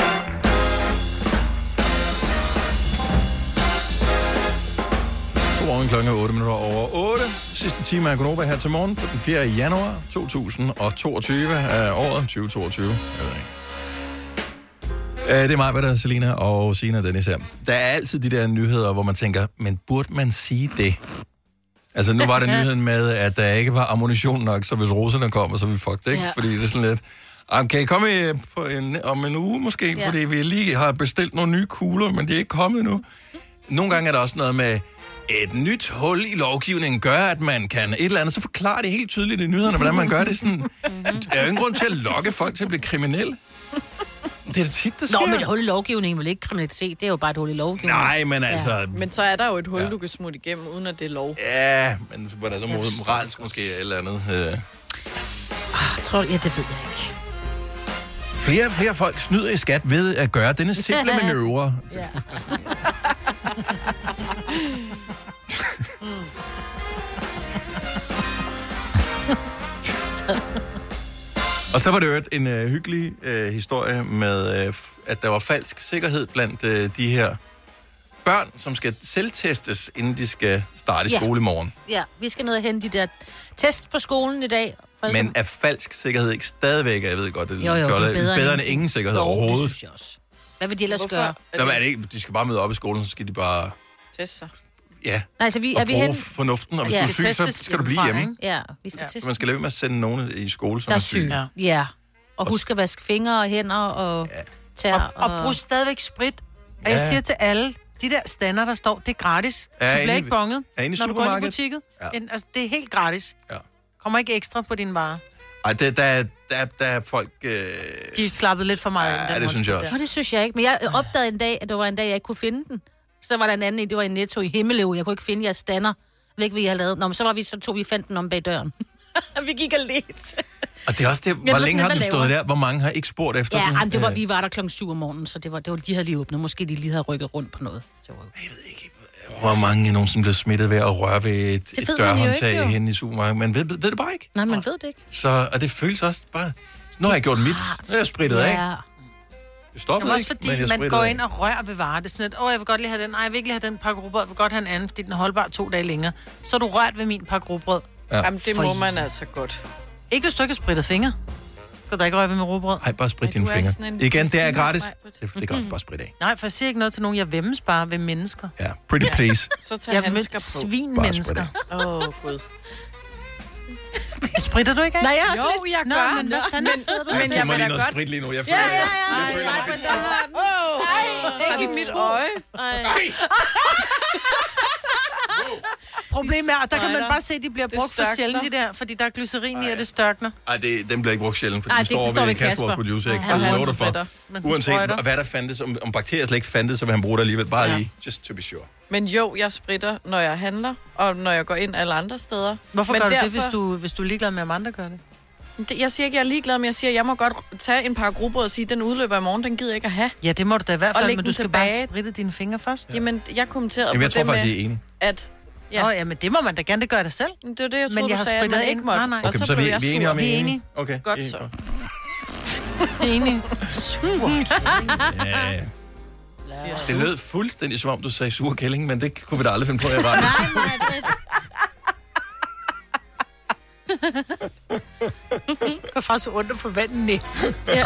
Godmorgen, klokken er otte minutter over otte. Sidste time af Gonova her til morgen på den fjerde januar to tusind toogtyve af året tyve toogtyve. Jeg ved ikke. Det er mig, hvad der er Selina og Sina og Dennis her. Der er altid de der nyheder, hvor man tænker, men burde man sige det? Altså, nu var der nyheden med, at der ikke var ammunition nok, så hvis russerne kommer, så er vi fucked, ikke? Ja. Fordi det er sådan lidt... Okay, kom I på en, om en uge måske, ja. Fordi vi lige har bestilt nogle nye kugler, men de er ikke kommet endnu. Nogle gange er der også noget med, et nyt hul i lovgivningen gør, at man kan et eller andet, så forklarer det helt tydeligt i nyhederne, hvordan man gør det sådan. Der er jo ingen grund til at lokke folk til at blive kriminelle. Det er da tit, der sker. Nå, men et hul i lovgivningen vil ikke kriminalitet. Det er jo bare et hul i lovgivningen. Nej, men altså... Ja. Men så er der jo et hul, ja. du kan smutte igennem, uden at det er lov. Ja, men hvor der er så mod moralsk måske eller andet. Øh. Ah, tror du, ja, det ved jeg ikke. Flere og flere folk snyder i skat ved at gøre denne simple manøvre. Ja. Og så var det jo en uh, hyggelig uh, historie med, uh, at der var falsk sikkerhed blandt uh, de her børn, som skal selvtestes, inden de skal starte i Ja. skole i morgen. Ja, vi skal ned og hente de der test på skolen i dag. Men er falsk sikkerhed ikke stadigvæk, jeg ved godt, det er, Jo, jo, det er fjollet, bedre bedre end end ingen sikkerhed Jo, det overhovedet? synes jeg også. Hvad vil de ellers Hvorfor? gøre? Nå, men er det ikke, de skal bare møde op i skolen, så skal de bare... Teste sig. Ja, Nej, så vi, og er vi bruge hen... fornuften, og hvis Ja. du er syg, så skal du blive hjemme. Ja, vi skal Ja. teste. Så man skal lade være med at sende nogen i skole, som Der er er syg. syg. Ja. ja. Og husk at vaske fingre og hænder og tær. Og, og brug stadigvæk sprit. Og jeg Ja. siger til alle, de der stander, der står, det er gratis. Du Ja, bliver inde i- ikke bonget, er inde i når du går ind i supermarkedet? butikken. Ja. Ja. Altså, det er helt gratis. Ja. Kommer ikke ekstra på dine varer. Ej, der, der, der, der er folk... Øh... De er slappet lidt for meget ind. Ja, den det synes jeg måltid også. Nå, det synes jeg ikke. Men jeg opdagede en dag, at det var en dag, jeg ikke kunne finde den. Så var der en anden en, det var i Netto i Himmelev. Jeg kunne ikke finde jeres stander. Jeg ved ikke, hvad I har lavet. Nå, men så var vi, så tog vi fandt den om bag døren. vi gik alene. Og det er også det, hvor sådan, længe har hvad den stået laver? der? Hvor mange har ikke spurgt efter Ja, den? jamen, det var, Øh, vi var der klokken syv om morgenen, så det var, det var, de havde lige åbnet. Måske de lige havde rykket rundt på noget. Det var... Jeg ved ikke, hvor mange nogensinde bliver smittet ved at røre ved et, et ved man jo dørhåndtag ikke, jo. hen i supermarkedet. Man ved, ved det bare ikke. Nej, man ved det ikke. Så, og det føles også bare... Nu har jeg gjort mit. Nu er jeg sprittet af. Ja. Det Det stoppede er også ikke, fordi, men jeg man sprittede går af. ind og rører ved varer. Det er sådan lidt, åh, jeg vil godt lige have den. Nej, jeg vil ikke lige have den pakke rugbrød. Jeg vil godt have en anden, fordi den er holdbar to dage længere. Så er du rørt ved min pakke rugbrød. Ja. Jamen, det For må man altså godt. Ikke hvis du ikke har sprittet fingre. Skal du ikke røre ved min rugbrød? Ej, bare sprit Ej, dine du er fingre. sådan en- Igen, det er Fingre, gratis. Maj-Brit. Det, det er godt, bare sprit af. Nej, for jeg siger ikke noget til nogen. Jeg vemmes bare ved mennesker. Ja, pretty please. Så tager Jeg jeg har handsker mødt på. svin Bare mennesker. Åh, oh, gud. Spritter du ikke af? Nej, jeg har Jo, slet- jeg Nå, gør. men hvad fanden sidder du? Men Giv jeg mig vil lige da noget godt... sprit lige nu. Jeg Ja, føler, ja, ja, jeg ja, føler nej, mig men bestemt. Åh, ikke i mit øje. Problemet er, at der kan man sprøjter. bare se, at de bliver Det brugt for størkner. sjældent, de der, fordi der er glycerin i, og det størkner. Ej, det, den bliver ikke brugt sjældent, for Ej, den det står står ved ved Kasper, vores Kasper. producer. Jeg Ja, kan han love dig for. spritter. Men den Uanset sprøjter. hvad der fandtes, om, om bakterier slet ikke fandtes, så vil han bruge det alligevel. Bare Ja. lige, just to be sure. Men jo, jeg spritter, når jeg handler, og når jeg går ind alle andre steder. Hvorfor Men gør du derfor- det, hvis du, hvis du er ligeglad med, om andre gør det? Det- Jeg siger ikke, jeg er ligeglad, men jeg siger, at jeg må godt tage en par grubbrød og sige, at den udløber i morgen, den gider jeg ikke at have. Ja, det må du da i hvert Og fald, læg men den du skal tilbage. bare spritte dine fingre først. Ja. Jamen, jeg kommenterede Jamen, jeg på tror det faktisk, med, I er enige. at... Ja. Nå, jamen det må man da gerne, det gør jeg da selv. Det var det, jeg Men troede, jeg du har sagde, at sprittet man ind. ikke måtte. Nej, nej. Og Okay, så så er blev vi, jeg vi er enige om, sur. I Vi er er enige. enige. Okay. Godt I- så. Enig. Sur. Ja, ja. Det lød fuldstændig som om, du sagde sur kælling, men det kunne vi da aldrig finde på at rette. Nej, men altså... Jeg kan faktisk ondt på vandet næsten. Ja.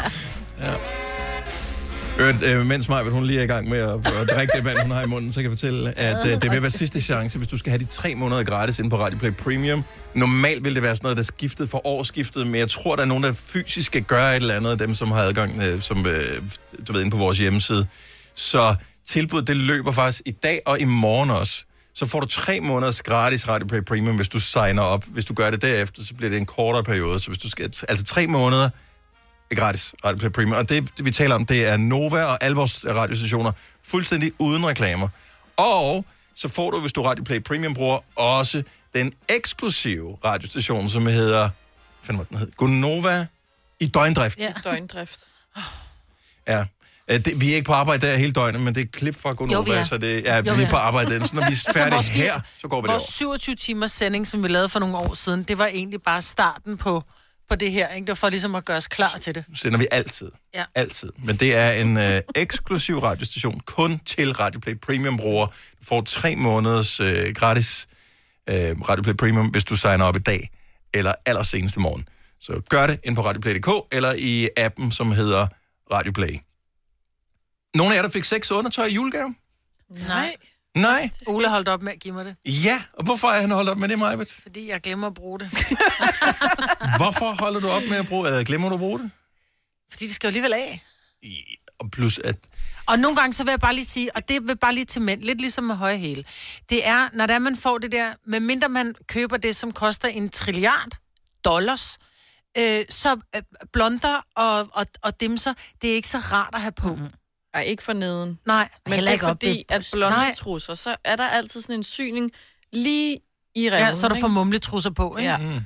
Øvrigt, øh, mens Maja, hun lige er i gang med at, at drikke det vand, hun har i munden, så kan jeg fortælle, at øh, det vil være sidste chance, hvis du skal have de tre måneder gratis inde på Radio Play Premium. Normalt vil det være sådan noget, der er skiftet for årsskiftet, men jeg tror, der er nogen, der fysisk skal gøre et eller andet af dem, som har adgang, øh, som øh, du ved, inde på vores hjemmeside. Så tilbuddet, det løber faktisk i dag og i morgen også. Så får du tre måneders gratis Radio Play Premium, hvis du signer op. Hvis du gør det derefter, så bliver det en kortere periode. Så hvis du skal, altså tre måneder er gratis Radio Play Premium. Og det, det, vi taler om, det er Nova og alle vores radiostationer, fuldstændig uden reklamer. Og så får du, hvis du Radio Play Premium bruger, også den eksklusive radiostation, som hedder, hvad den hed, Gonova i døgndrift. Ja, døgndrift. Ja. Øh, Det, vi er ikke på arbejde der hele døgnet, men det er et klip fra Jo, vi Gonova, er. så det, ja, vi Jo, vi er er. på arbejde den. Så når vi er Altså, færdige vores- her, så går vi Vores derover. syvogtyve timers sending, som vi lavede for nogle år siden, det var egentlig bare starten på, på det her. Ikke? Det var for ligesom at gøre os klar til det. Sender vi altid. Ja. Altid. Men det er en øh, eksklusiv radiostation, kun til Radio Play Premium-brugere. Du får tre måneders øh, gratis øh, Radio Play Premium, hvis du signer op i dag, eller allersenest i morgen. Så gør det ind på radioplay punktum d k, eller i appen, som hedder Radio Play. Nogle af jer, der fik seks undertøj i julegave? Nej. Nej. Ole holdt op med at give mig det, Ja, og hvorfor er han holdt op med det, Majbet? fordi jeg glemmer at bruge det. Hvorfor holder du op med at bruge, eller glemmer du at bruge det? Fordi det skal jo alligevel af. og plus at... Og nogle gange, så vil jeg bare lige sige, og det vil bare lige til mænd, lidt ligesom med høje hæle, det er, når der man får det der, medmindre man køber det, som koster en trilliard dollars, øh, så øh, blonder og, og, og dimser, det er ikke så rart at have på. Mm-hmm. Ej, ikke for neden. Nej. Men det er fordi, at blonde trusser, så er der altid sådan en syning lige i revnen. Ja, så er der for mumletrusser på, ikke? Ja. Mm.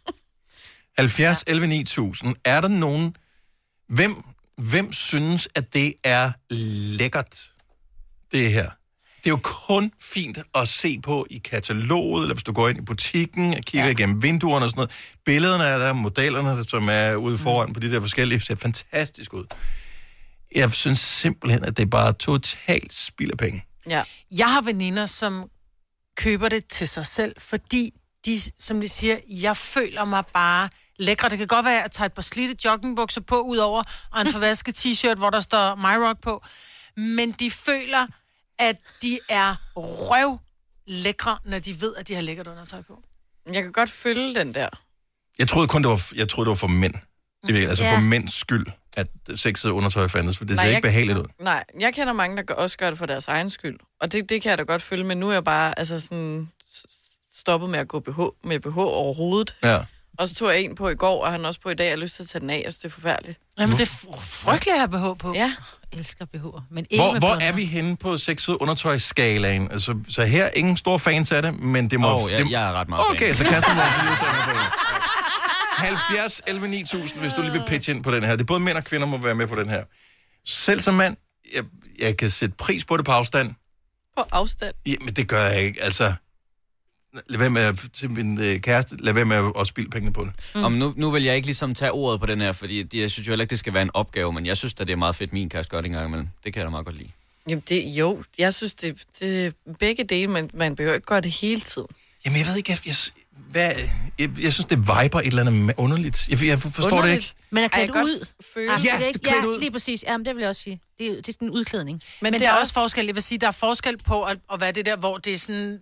halvfjerds elleve ni tusind. Er der nogen... Hvem, hvem synes, at det er lækkert, det her? Det er jo kun fint at se på i kataloget, eller hvis du går ind i butikken og kigger ja. igennem vinduerne og sådan noget. Billederne er der, modellerne, som er ude foran på de der forskellige, ser fantastisk ud. Jeg synes simpelthen, at det er bare totalt spild af penge. Ja. Jeg har veninder, som køber det til sig selv, fordi de, som de siger, jeg føler mig bare lækre. Det kan godt være, at jeg tager et par slidte joggingbukser på ud over, og en forvasket t-shirt, hvor der står My Rock på. Men de føler, at de er røv lækre, når de ved, at de har lækkert undertøj på. Jeg kan godt følge den der. Jeg troede kun, det var, jeg troede, det var for mænd. Det vil, altså Ja. for mænds skyld, at sexet undertøj fandtes, for det Nej, ser jeg- ikke behageligt ud. Nej, jeg kender mange, der gør- også gør det for deres egen skyld. Og det, det kan jeg da godt følge, men nu er jeg bare altså sådan, s- stoppet med at gå B H, med B H overhovedet. Ja. Og så tog jeg en på i går, og han også på i dag. Jeg har lyst til at tage den af, og det er forfærdeligt. Jamen, det er frygteligt at have B H på. Ja. Jeg elsker B H'er. Men ikke Hvor, med hvor blonder. er vi henne på sexet undertøjsskalaen? Altså, så her er ingen store fans af det, men det må... Åh, jeg- det, jeg er ret meget Okay, fan. så kaster man lige ud på det. halvfjerds elleve ni tusind, hvis du lige vil pitche ind på den her. Det er både mænd og kvinder må være med på den her. Selv som mand, jeg, jeg kan sætte pris på det på afstand. På afstand? Jamen, det gør jeg ikke. Altså, lad være med at, til min øh, kæreste, lad være med at, at spilde pengene på det. Mm. Om nu, nu vil jeg ikke ligesom tage ordet på den her, fordi jeg synes jo heller ikke, det skal være en opgave, men jeg synes at det er meget fedt, min kæreste gør det en gang imellem. Det kan jeg da meget godt lide. Jamen det, jo, jeg synes, det, det er begge dele, men man behøver ikke gøre det hele tiden. Jamen, jeg ved ikke, jeg, jeg, hvad, jeg, jeg synes, det viber et eller andet underligt. Jeg, jeg forstår Underligt. det ikke. Men er Ej, jeg klædt kan ud. godt føle- Jamen, Ja, det er det ikke, er klædt ja, ud. lige præcis. Jamen, det vil jeg også sige. Det er, det er en udklædning. Men, Men der er også forskel. Jeg vil sige, der er forskel på at, at være det der, hvor det er sådan...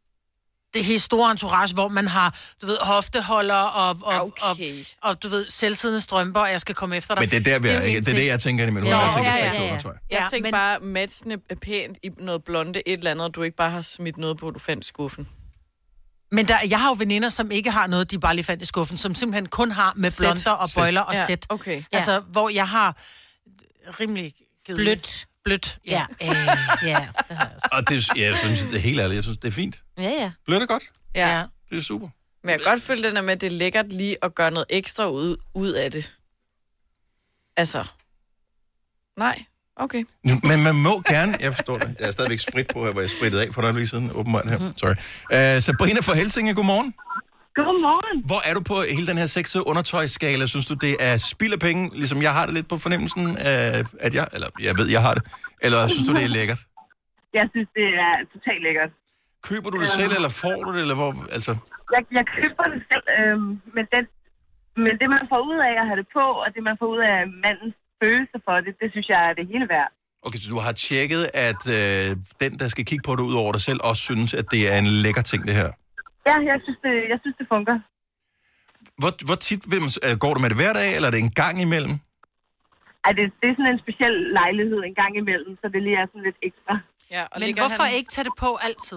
Det helt store entourage, hvor man har, du ved, hofteholder og, og, okay. og, og, du ved, selvsiddende strømper, og jeg skal komme efter dig. Men det er der, vi er, jo ikke? en Det er ting. det, jeg tænker imellem. Ja, Ja, jeg tænker ja, ja, sexet ja. undertøj. Jeg Ja, tænker men- bare matchende pænt i noget blonde et eller andet, og du ikke bare har smidt noget på, du fandt i skuffen. Men der, jeg har jo veninder, som ikke har noget, de bare lige fandt i skuffen, som simpelthen kun har med Sæt. blonder og Sæt. bøjler og Ja, sæt. okay. Altså, hvor jeg har rimelig givet... Blødt. Blødt, ja. Ja. Øh, ja. det har jeg også. Og det, ja, jeg synes, det er helt ærligt, jeg synes, det er fint. Ja, ja. Blødt er godt. Ja. Det er super. Men jeg kan godt følge den der med, at det er lækkert lige at gøre noget ekstra ud, ud af det. Altså. Nej, okay. Men man må gerne, jeg forstår det, jeg er stadigvæk sprit på her, hvor jeg sprittede af for noget lige siden, åbenbart her. Sorry. Uh, Sabrina fra Helsinge, godmorgen. Godmorgen. Hvor er du på hele den her sexede undertøjsskala? Synes du, det er spild af penge, ligesom jeg har det lidt på fornemmelsen, af, at jeg, eller jeg ved, jeg har det, eller synes du, det er lækkert? Jeg synes, det er totalt lækkert. Køber du det selv, eller får du det, eller hvor, altså... Jeg, jeg køber det selv, øhm, men, den, men det, man får ud af at have det på, og det, man får ud af mandens følelse for det, det synes jeg er det hele værd. Okay, så du har tjekket, at øh, den, der skal kigge på det ud over dig selv, også synes, at det er en lækker ting, det her? Ja, jeg synes, det, jeg synes, det fungerer. Hvor, hvor tit vil man, øh, går du med det hver dag, eller er det en gang imellem? Ej, det, det er sådan en speciel lejlighed en gang imellem, så det lige er sådan lidt ekstra. Ja, og Men ligger hvorfor han... ikke tage det på altid?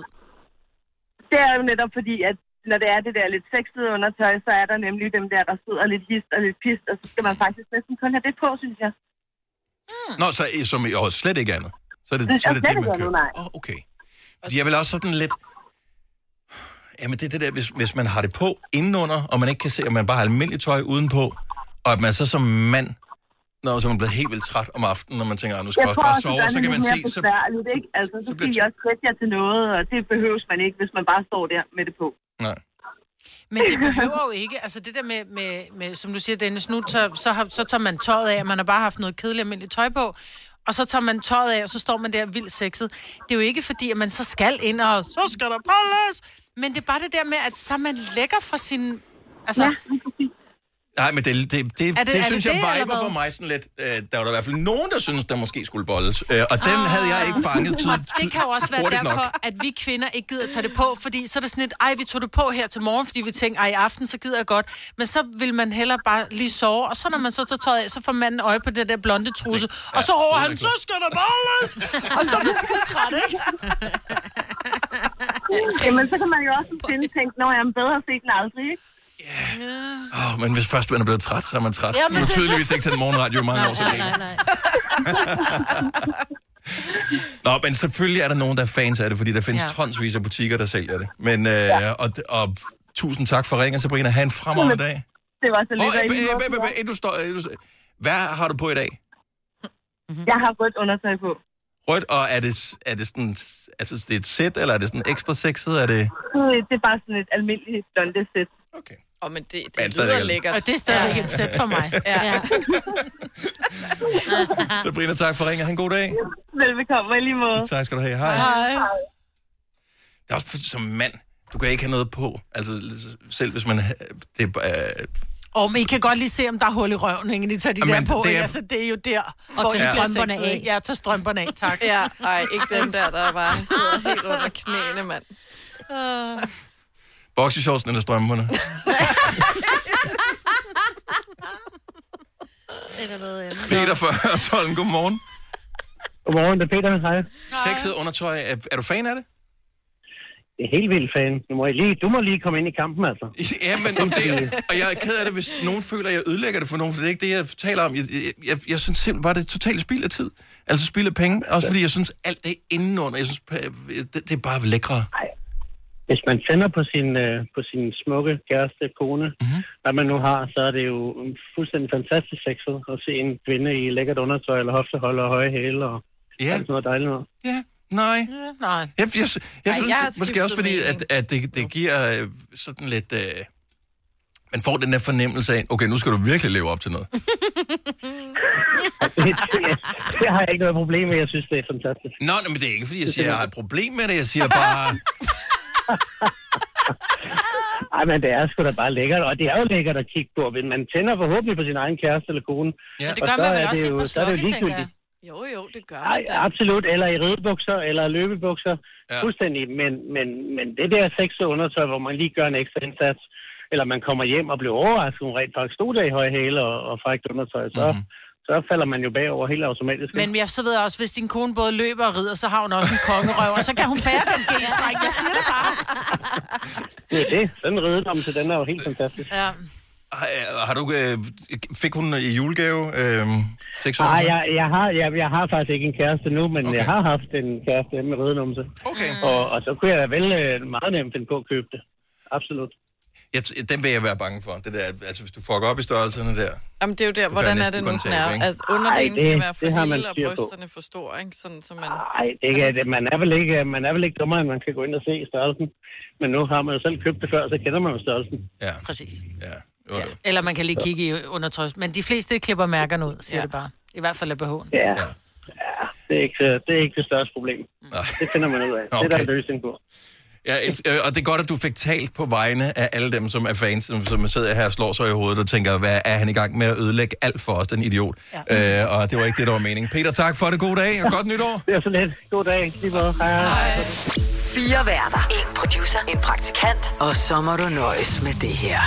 Det er jo netop fordi, at når det er det der lidt sexede undertøj, så er der nemlig dem der, der sidder lidt hist og lidt pist, og så skal man faktisk næsten kun have det på, synes jeg. Mm. Nå, så øh, som i år slet ikke andet. Så er det Det så er er det, slet det man ikke kører. andet, nej. Oh, okay. Fordi jeg vil også sådan lidt... Jamen det er det der, hvis, hvis man har det på indenunder, og man ikke kan se, at man bare har almindeligt tøj udenpå, og at man så som mand, når så er man blevet helt vildt træt om aftenen, når man tænker, at nu skal jeg også bare sove, så kan man se... Så, ikke? Altså, så, så skal I også klæde jer til noget, og det behøves man ikke, hvis man bare står der med det på. Nej. Men det behøver jo ikke, altså det der med, med, med som du siger, Dennis, nu tager, så, har, så tager man tøjet af, og man har bare haft noget kedeligt almindeligt tøj på, og så tager man tøjet af, og så står man der vildt sexet. Det er jo ikke fordi, at man så skal ind, og så skal der polles. Men det er bare det der med, at så er man lækker for sin... Altså, ja, Nej, men det, det, det, det, er det, det er synes det jeg det, viber for mig sådan lidt. Øh, der var der i hvert fald nogen, der synes der måske skulle bolles. Øh, og den Ah. havde jeg ikke fanget tid. Og det kan jo også være hurtigt derfor, nok. at vi kvinder ikke gider tage det på, fordi så er det sådan lidt, ej, vi tog det på her til morgen, fordi vi tænkte, ej, i aften, så gider jeg godt. Men så vil man hellere bare lige sove, og så når man så tager tøjet af, så får manden øje på det der blonde trusse, og så råber han, så skal der bolles! Og så er man skide træt, ikke? Jamen, så kan man jo også som kvinde tænke, når jeg er bedre set end aldrig, ikke? Åh, oh, men hvis først man er blevet træt, så er man træt. Ja, men Nu er det- tydeligvis ikke til morgenradio i mange år, så Nej, det nej, nej. Nå, men selvfølgelig er der nogen, der er fans af det, fordi der findes Ja. ja. tonsvis af butikker, der sælger det. Men, øh, ja. og, og tusind tak for ringen, Sabrina. Ha' en fremragende dag. Det var så Åh, lidt. øh, af øh, en øh, øh, øh, du står, øh, du står- Hvad har du på i dag? Jeg har rødt undertøj på. Rødt, og er det, er det sådan, altså det er et sæt, eller er det sådan ekstra sexet? Er det... Det er bare sådan et almindeligt blonde sæt. Okay. Åh, men det, det Men lyder stadig- lækkert. Og det er stadig et sæt for mig. Ja. ja. Sabrina, tak for ringen. Ha' en god dag. Velbekomme, i lige måde. Tak skal du have. Hej. Hej. Det er også for- som mand, du kan ikke have noget på. Altså selv hvis man... Det er, øh, Og men I kan godt lige se, om der er hul i røven, ikke? De tager de Jamen, der på, det er- er... altså det er jo der, Og hvor tage I bliver strømperne sexet, af. ikke? Ja, tag strømperne af, tak. Ja, ej, ikke den der, der bare sidder helt under knæene, mand. Uh. boxershortsen eller strømperne. Eller noget andet. Peter fra Hørsholm, godmorgen. Godmorgen, det er Peter. Hej. Sexet undertøj, er, er du fan af det? Det er helt vildt fan. Du må lige, du må lige komme ind i kampen, altså. Ja, men om det, og jeg er ked af det, hvis nogen føler, at jeg ødelægger det for nogen, for det er ikke det, jeg taler om. Jeg, jeg, jeg, jeg synes simpelthen bare, det er totalt spild af tid. Altså spild af penge, også fordi jeg synes, alt det er indenunder. Jeg synes, det, det er bare lækre. Hvis man tænder på sin, øh, på sin smukke kæreste, kone, Mhm. mm-hmm. hvad man nu har, så er det jo fuldstændig fantastisk sexet at se en kvinde i lækkert undertøj, eller hoftehold og høje hæle, og ja. alt sådan noget dejligt noget. Ja, nej. Ja, nej. Jeg, jeg, jeg, jeg Ej, synes jeg har måske også, fordi skiftet at, at det, det giver øh, sådan lidt... Øh, man får den der fornemmelse af, okay, nu skal du virkelig leve op til noget. det, det, det har jeg ikke noget problem med. Jeg synes, det er fantastisk. Nå, nej, men det er ikke, fordi jeg siger, at jeg har et problem med det. Jeg siger bare... Ej, men det er sgu da bare lækkert, og det er jo lækkert at kigge på. Men man tænder forhåbentlig på sin egen kæreste eller kone. Ja. Det gør man vel også jo, på så er det jo slokke, tænker jeg. ligegyldigt. Jo, jo, det gør Ej, man da. absolut, eller i ridebukser, eller løbebukser, ja. Fuldstændig, men, men, men det der sexede undertøj, hvor man lige gør en ekstra indsats, eller man kommer hjem og bliver overrasket, hun rent faktisk stod der i høje hæle og, og frækt undertøj, så, mm-hmm. så falder man jo bagover helt automatisk. Men jeg så ved jeg også, hvis din kone både løber og rider, så har hun også en kongerøv, og så kan hun bære den g-stræk. Jeg siger det bare. Det er det. Sådan riddom til den er jo helt fantastisk. Ja. Har, har du, øh, fik hun i julegave øh, seks år? Nej, jeg, jeg, har, jeg, jeg har faktisk ikke en kæreste nu, men okay. Jeg har haft en kæreste med ridenumse. Okay. Og, og så kunne jeg da vel øh, meget nemt finde på at købe det. Absolut. Jeg, den vil jeg være bange for. Det der, altså, hvis du fucker op i størrelserne der. Jamen, det er jo der, Du hvordan kan er det nu, næsten den kun er? tabe, ikke? Altså, underdelen Ej, det- skal være for det har man lille, og styr på. brysterne for store, ikke? Sådan, så man... Nej, det er, det, man, er vel ikke, man er vel ikke dummere, end man kan gå ind og se størrelsen. Men nu har man jo selv købt det før, så kender man jo størrelsen. Ja. Præcis. Ja. Ja. Eller man kan lige kigge i undertøj. Men de fleste klipper mærkerne ud, siger ja. det bare. I hvert fald af B H'en. Ja. Ja. Det er ikke, det er ikke det største problem. Nej. Det finder man ud af. Okay. Det er der en løsning på. Ja, øh, og det er godt, at du fik talt på vegne af alle dem, som er fans, som, som sidder her og slår sig i hovedet og tænker, hvad er han i gang med at ødelægge alt for os, den idiot. Ja. Øh, og det var ikke det, der var meningen. Peter, tak for det. God dag og godt nytår. Det er så lidt. God dag. Lige måde. Hej. Hej. Fire værter. En producer. En praktikant. Og så må du nøjes med det her.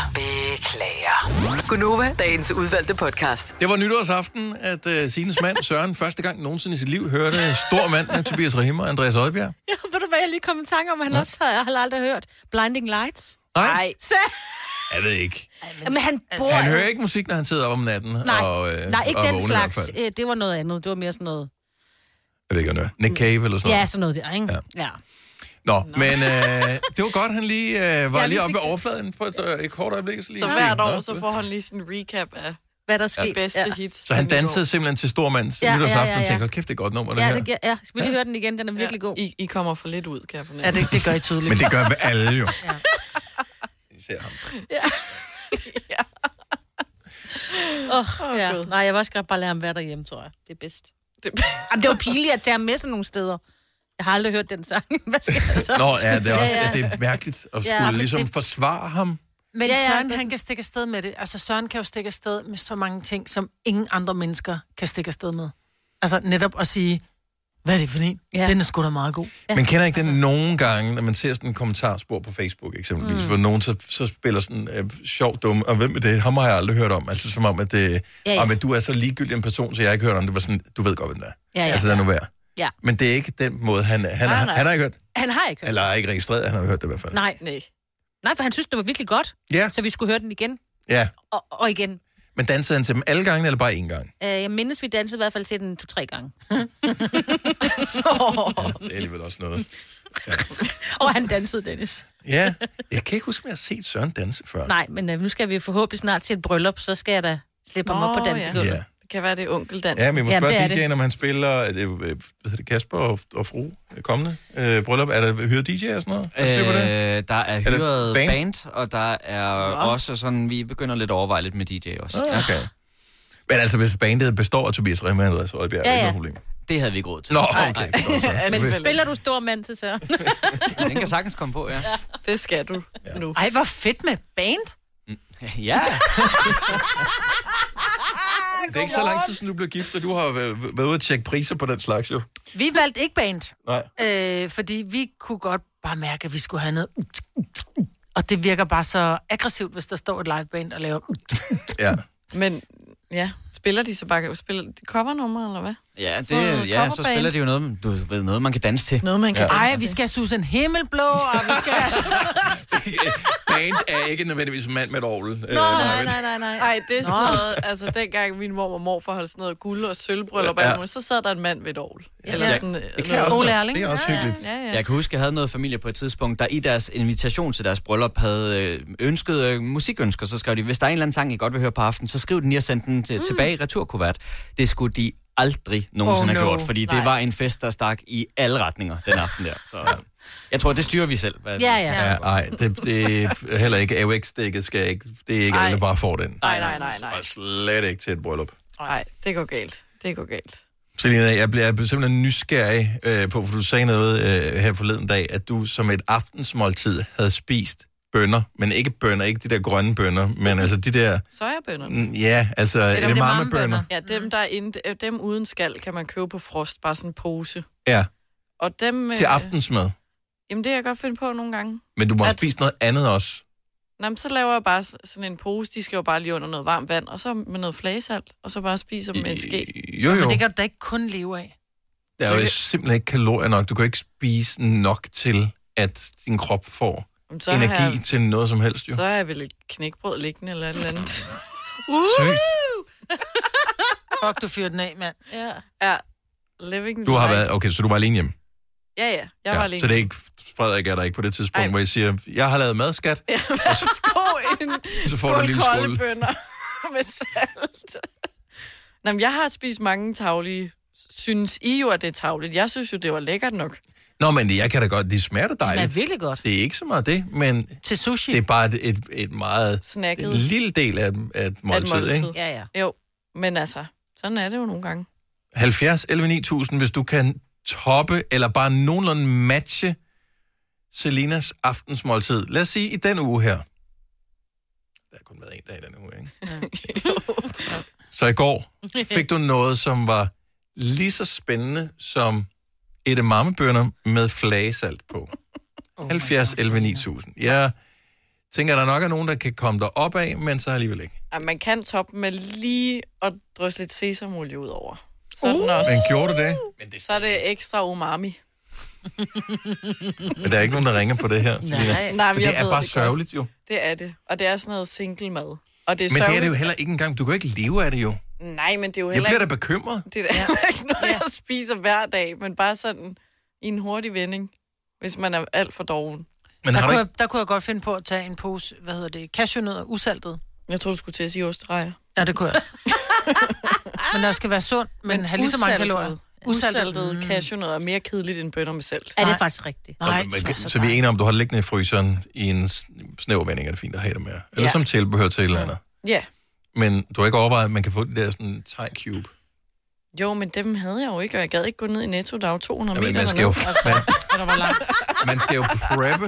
Beklager. Gunova, dagens udvalgte podcast. Det var nytårsaften, at uh, Signes mand, Søren, første gang nogensinde i sit liv hørte Stor Mand med Tobias Rahim og Andreas Oddbjerg. Ja, ved du hvad, jeg lige kom i tanke om, at han ja. også har, jeg har aldrig hørt Blinding Lights. Nej. Så, Jeg ved ikke. men han bor... Han hører ikke musik, når han sidder op om natten. Nej, og, øh, nej ikke og den vågner i hvert slags. fald. Øh, Det var noget andet. Det var mere sådan noget... Jeg ved ikke, hvad det er. Nick Cave eller sådan noget. Ja, sådan noget der, ikke? Ja. Ja. Nå, Nå. men øh, det var godt, han lige øh, var Ja, lige vi oppe fik- ved overfladen på et, øh, et kort øjeblik. Så, lige Så se. hvert år, Nå, så det- får han lige sådan en recap af Hvad der de skete. bedste Ja. hits. Så han dansede simpelthen til Stormands Ja, ja, nytårsaften ja, ja. og tænkte, kæft, det er godt nummer, det Ja, her. det, giver- ja, skal vi lige høre den igen? Den er virkelig god. I, I kommer for lidt ud, kan jeg fornemme. Ja, det, det gør I tydeligt. Men det gør vi alle jo. Ja. Især ham. Åh, oh, ja. Gud. Nej, jeg vil også bare lade ham være derhjemme, tror jeg. Det er bedst. Det, Jamen, det var pinligt at tage ham med sådan nogle steder. Jeg har aldrig hørt den sang. Hvad skal jeg så? Nå, ja, det er også Ja, ja. det er mærkeligt at Ja, skulle men ligesom det- forsvare ham. Men Ja, ja, Søren, det- han kan stikke afsted med det. Altså, Søren kan jo stikke afsted med så mange ting, som ingen andre mennesker kan stikke afsted med. Altså, netop at sige, hvad er det for en? Ja. Den er sgu da meget god. Ja. Man kender ikke det nogle gange, når man ser sådan en kommentarspor på Facebook eksempelvis, mm. hvor nogen så, så spiller sådan øh, sjovt dumme, og hvem er det? Ham har jeg aldrig hørt om. Altså som om, at, det, Ja, ja. om, at du er så ligegyldig en person, så jeg har ikke hørt om det. Var sådan, du ved godt, hvem det er. Ja, ja. Altså, det er nu værd. Ja. Men det er ikke den måde, han er. Han, Nej, han, nej. han har ikke hørt. Han har ikke hørt. Eller er ikke registreret, han har hørt det i hvert fald. Nej. Nej. Nej, for han synes, det var virkelig godt. Ja. Så vi skulle høre den igen. Ja. Og, og igen. Men dansede han til dem alle gange, eller bare én gang? Uh, jeg mindes, vi dansede i hvert fald til den to-tre gange. Ja, det er alligevel også noget. Og han dansede, Dennis. Ja, jeg kan ikke huske, om jeg har set Søren danse før. Nej, men uh, nu skal vi forhåbentlig snart til et bryllup, så skal jeg da slippe ham op på dansegulvet. Ja. Det kan være, det er onkeldans. Ja, men vi må Jamen, spørge det D er J'en, om han spiller, er det, øh, hvad hedder det, Kasper og, og fru kommende øh, bryllup. Er der hyret D J og sådan noget? Er der styr på det? Øh, der er det hyret band? band? band, og der er Nå. også sådan, vi begynder lidt at overveje lidt med D J også. Ah, okay. Men altså, hvis bandet består af Tobias Rehmer og Andreas Rødbjerg, Ja, er det ja. ikke noget problem. Det havde vi ikke råd til. Nå, okay. Det er godt så. Men spiller du stor mand til Søren? Den kan sagtens komme på, ja. Det skal du ja. nu. Ej, hvor fedt med band. Ja. Det er ikke så lang tid, siden du blev gift, og du har været været ude at tjekke priser på den slags, jo. Vi valgte ikke band. Nej. Øh, fordi vi kunne godt bare mærke, at vi skulle have noget. Og det virker bare så aggressivt, hvis der står et liveband og laver. Ja. Men ja, spiller de så bare spiller de covernummer, eller hvad? Ja, Så det, ja, så coverband. spiller de jo noget, du ved, noget man kan danse til. Noget, man kan Ja. Ej, vi skal have Susan Himmelblå, og vi skal... Band er ikke nødvendigvis en mand med et orgel. Øh, Nej, nej, nej, nej. Ej, det er sådan noget, altså dengang min mor og morfar holdt sådan noget guld- og sølvbryllup, Ja. ja. så sad der en mand ved et orgel. Eller Ja. sådan, Det kan også være. Det er også hyggeligt. Ja, ja, ja. Jeg kan huske, jeg havde noget familie på et tidspunkt, der i deres invitation til deres bryllup havde øh, ønsket øh, musikønsker. Så skrev de, hvis der er en eller anden sang, I godt vil høre på aftenen, så skriv den lige og send den til, mm. tilbage i returkuvert. Det skulle de aldrig nogensinde Oh, have no. gjort, fordi Nej. det var en fest, der stak i alle retninger den aften der. Så jeg tror, det styrer vi selv. Hvad Ja, ja. Ja, nej, det, det er heller ikke. A U X-dækket skal ikke, det er ikke Ej. alle, bare får den. Nej, nej, nej, nej. Og slet ikke til et bryllup. Nej, det går galt. Det går galt. Selina, jeg bliver, jeg bliver simpelthen nysgerrig øh, på, for du sagde noget øh, her forleden dag, at du som et aftensmåltid havde spist bønner, men ikke bønner, ikke de der grønne bønner, men altså de der... Sojabønner. Mm, ja, altså edamamebønner. Ja, dem, der er inde, dem uden skal, kan man købe på frost, bare sådan en pose. Ja, Og dem... til øh, aftensmad. Jamen, det kan jeg godt finde på nogle gange. Men du må have At- spist noget andet også. Nå, men så laver jeg bare s- sådan en pose, de skal jo bare lige under noget varmt vand, og så med noget flagesalt, og så bare spiser dem med en ske. Jo, jo. Men det kan du da ikke kun leve af. Der er jo simpelthen ikke kalorier nok. Du kan ikke spise nok til, at din krop får Jamen, så energi har jeg- til noget som helst, jo. Så har jeg vel et knækbrød liggende eller et eller andet. Seriøst? Fuck, du fyrer den af, mand. Ja. Ja. Living Du har life. været... Okay, så du var alene hjemme? Ja, ja. Jeg var alene. Så det er ikke Frederik er der ikke på det tidspunkt, Ej. hvor jeg siger, jeg har lavet mad, skat. Ja, værsgo en Så får du en skål lille kolde skål. bønner med salt. Nå, men jeg har spist mange taglige. Synes I jo, at det er tagligt? Jeg synes jo, det var lækkert nok. Nå, men jeg kan da godt, de smager da Det er dejligt. virkelig godt. Det er ikke så meget det, men Til sushi. det er bare et, et, et meget... Snacket. En lille del af, af et måltid, ikke? Ja, ja. Jo, men altså, sådan er det jo nogle gange. halvfjerds elleve ni tusind, hvis du kan toppe, eller bare nogenlunde matche Selinas aftensmåltid. Lad os sige, i den uge her. Der er kun været en dag i den uge, ikke? Så i går fik du noget, som var lige så spændende som edamamebønner med flagesalt på. halvfjerds elleve ni tusind. Jeg tænker, der nok er nogen, der kan komme der op af, men så alligevel ikke. Ej, man kan toppe med lige at drysse lidt sesamolie ud over. Så er den også. Men gjorde du det? Så er det ekstra umami. Men der er ikke nogen, der ringer på det her, Selina. Nej, nej, For men jeg det er ved bare det sørgeligt, jo. Det er det. Og det er sådan noget single mad. Og det er Men det er sørgeligt. det jo heller ikke engang. Du kan jo ikke leve af det, jo. Nej, men det er jo Jeg heller bliver da ikke... bekymret. Det er da ikke noget, jeg spiser hver dag, men bare sådan i en hurtig vending, hvis man er alt for doven. Men der, har du kunne ikke... jeg, der kunne jeg godt finde på at tage en pose, hvad hedder det, cashewnødder, usaltet. Jeg tror du skulle til at sige osterejer. Ja, det kunne jeg. Men der skal være sund, men, men have lige så mange kalorier. Usaltet Mm. cashewnødder er mere kedeligt end bønner med salt. Er det faktisk rigtigt? Nej, Nå, men, så, så vi er enige om, du har det liggende i fryseren i en s- snæver vending, er det fint at have det med. Eller Ja. som tilbehør til et eller andet. Ja. Men du har ikke overvejet, at man kan få det der sådan thai cube. Jo, men dem havde jeg jo ikke, og jeg gad ikke gå ned i Netto, der er jo to hundrede Jamen, meter man skal jo, dernede. Altså, man, og der var langt. man skal jo preppe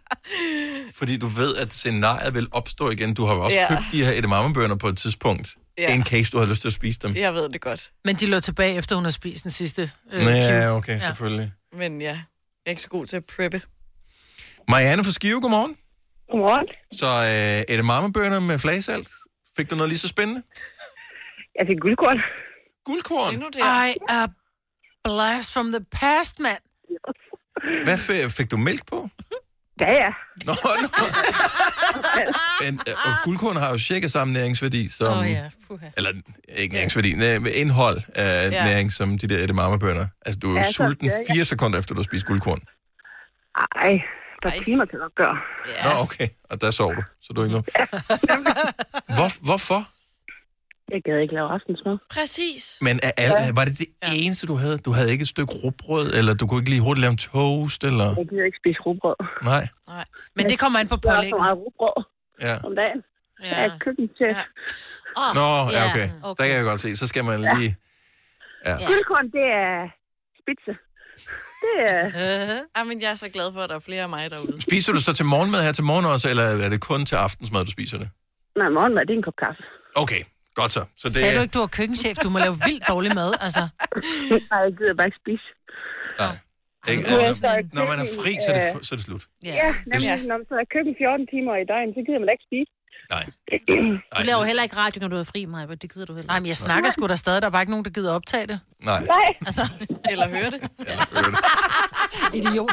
Fordi du ved, at scenariet vil opstå igen. Du har jo også Ja. købt de her edamamebønner på et tidspunkt, Ja. in case du har lyst til at spise dem. Jeg ved det godt. Men de lå tilbage, efter hun har spist den sidste øh, Nå, ja, cube. okay, selvfølgelig. Men ja, jeg er ikke så god til at preppe. Marianne fra Skive, godmorgen. Godmorgen. Så øh, edamamebønner med flagesalt. Fik du noget lige så spændende? Jeg fik guldkorn. Guldkorn? I a blast from the past, mand. Hvad f- fik du mælk på? Ja, ja. Nå, nå. Men, øh, og guldkorn har jo cirka samme næringsværdi som... Åh, ja. Puha. Eller ikke næringsværdi, næ- indhold af Ja. næring som de der edamamebønner. Altså, du er jo Ja, så- sulten ja, ja. fire sekunder efter, du har spist guldkorn. Ej, der er timer til at gøre. Ja. Nå, okay. Og der sov du, så du er ikke noget. Hvor, hvorfor? Jeg gad ikke lave aftensmad. Præcis. Men er alle, var det det eneste, du havde? Du havde ikke et stykke rugbrød, eller du kunne ikke lige hurtigt lave en toast, eller... Jeg gider ikke spise rugbrød. Nej. Nej. Men det kommer an på Jeg har pålægget. så meget rugbrød Ja. om dagen. Ja. Jeg er køkkenchef. Ja. Oh, Nå, ja, okay. Der kan jeg godt se. Så skal man lige... Ja. Guldkorn, det er spidse. Det er... Ja, men jeg er så glad for, at der er flere af mig derude. Spiser du så til morgenmad her til morgen også, eller er det kun til aftensmad, du spiser det? Nej, morgenmad, det er en kop kaffe. Okay, godt så. så det Sagde er... du ikke, du var køkkenchef? Du må lave vildt dårlig mad, altså. Nej, jeg gider bare ikke spise. Nej. Ikke, Nu er jeg altså, så i når man er køkken, fri, så er det, øh, så er det slut. Ja, ja nemlig, når man så er køkken fjorten timer i døgn, så gider man da ikke spise. Nej. Du laver heller ikke radio, når du er fri, Maja. Det gider du heller ikke. Nej, men jeg snakker sgu da stadig. Der er bare ikke nogen, der gider optage det. Nej. Nej. Altså. Eller høre det. Idiot.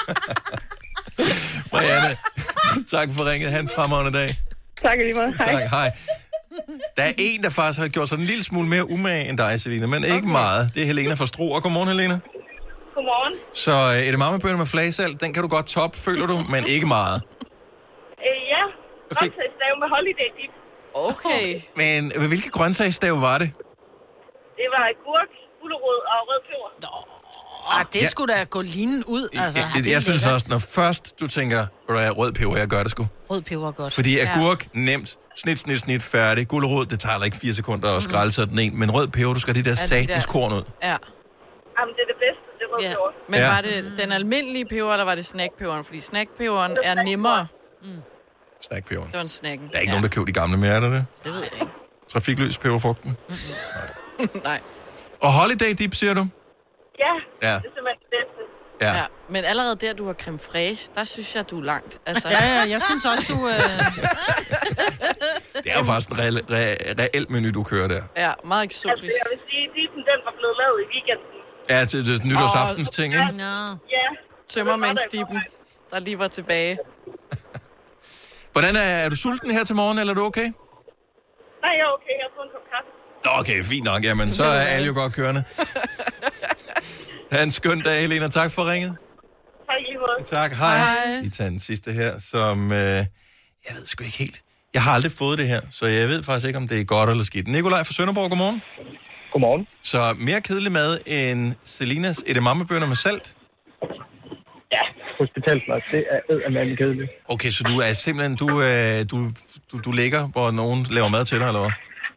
Marianne, tak for ringet. Ha' en fremragende dag. Tak lige meget. Hej. Tak, hej. Der er en, der faktisk har gjort sig en lille smule mere umage end dig, Selina, men ikke okay. meget. Det er Helena fra Struer. Godmorgen, Helena. Godmorgen. Så øh, edamamebønner med flagesalt, den kan du godt toppe, føler du, men ikke meget. Øh, ja, grøntsagsstave med holiday dip. Okay. Men øh, hvilke grøntsagsstave var det? Det var agurk, gulerod og rød peber. Ah, det Ja. skulle da gå linen ud, altså. Jeg, jeg, jeg synes også, når først du tænker, hvor der er rød peber, jeg gør det sgu. Rød peber er godt. Fordi agurk, nemt, snit, snit, snit, færdig. Gulerod, det tager ikke fire sekunder at skrælle sig den en. Men rød peber, du skal have de der Ja, de der- satans korn ud. Ja. Jamen, det er det bedste, det er rød Ja. peber. Men Ja. var det den almindelige peber, eller var det snackpeberen? Fordi snackpeberen er nemmere. Snackpeberen. Det var en snacken. Der er ikke ja. nogen, der køber de gamle mere, er der det? Det ved jeg ikke. Trafikløs peberfrugten. Nej. Og holiday dip, siger du? Ja, Ja. det er simpelthen det bedste. Ja. Ja. Men allerede der, du har creme fraiche, der synes jeg, du er langt. Altså... Ja, ja, jeg synes også, du... Øh... Det er jo faktisk en reel, re, reelt menu, du kører der. Ja, meget Altså, eksotisk. jeg vil sige, dippen, den var blevet lavet i weekenden. Ja, til, til nytårsaftens ting, ikke? Nå. Ja. Tømmermandsdippen, der lige var tilbage. Hvordan er, er du sulten her til morgen, eller er du okay? Nej, jeg er okay. Jeg har fået en kop kaffe. Nå, okay, fint nok. Jamen, så er alle jo godt kørende. Ha' en skøn dag, Helena. Tak for ringet. Tak i lige måde. Tak, hej. hej. Vi tager den sidste her, som... Øh, jeg ved sgu ikke helt. Jeg har aldrig fået det her, så jeg ved faktisk ikke, om det er godt eller skidt. Nikolaj fra Sønderborg, godmorgen. Godmorgen. Så mere kedelig mad end Selinas edamamebønner med salt? Ja, hospitalsmad, det er eddermame kedeligt. Okay, så du er simpelthen... Du, øh, du, du, du ligger, hvor nogen laver mad til dig, eller hvad?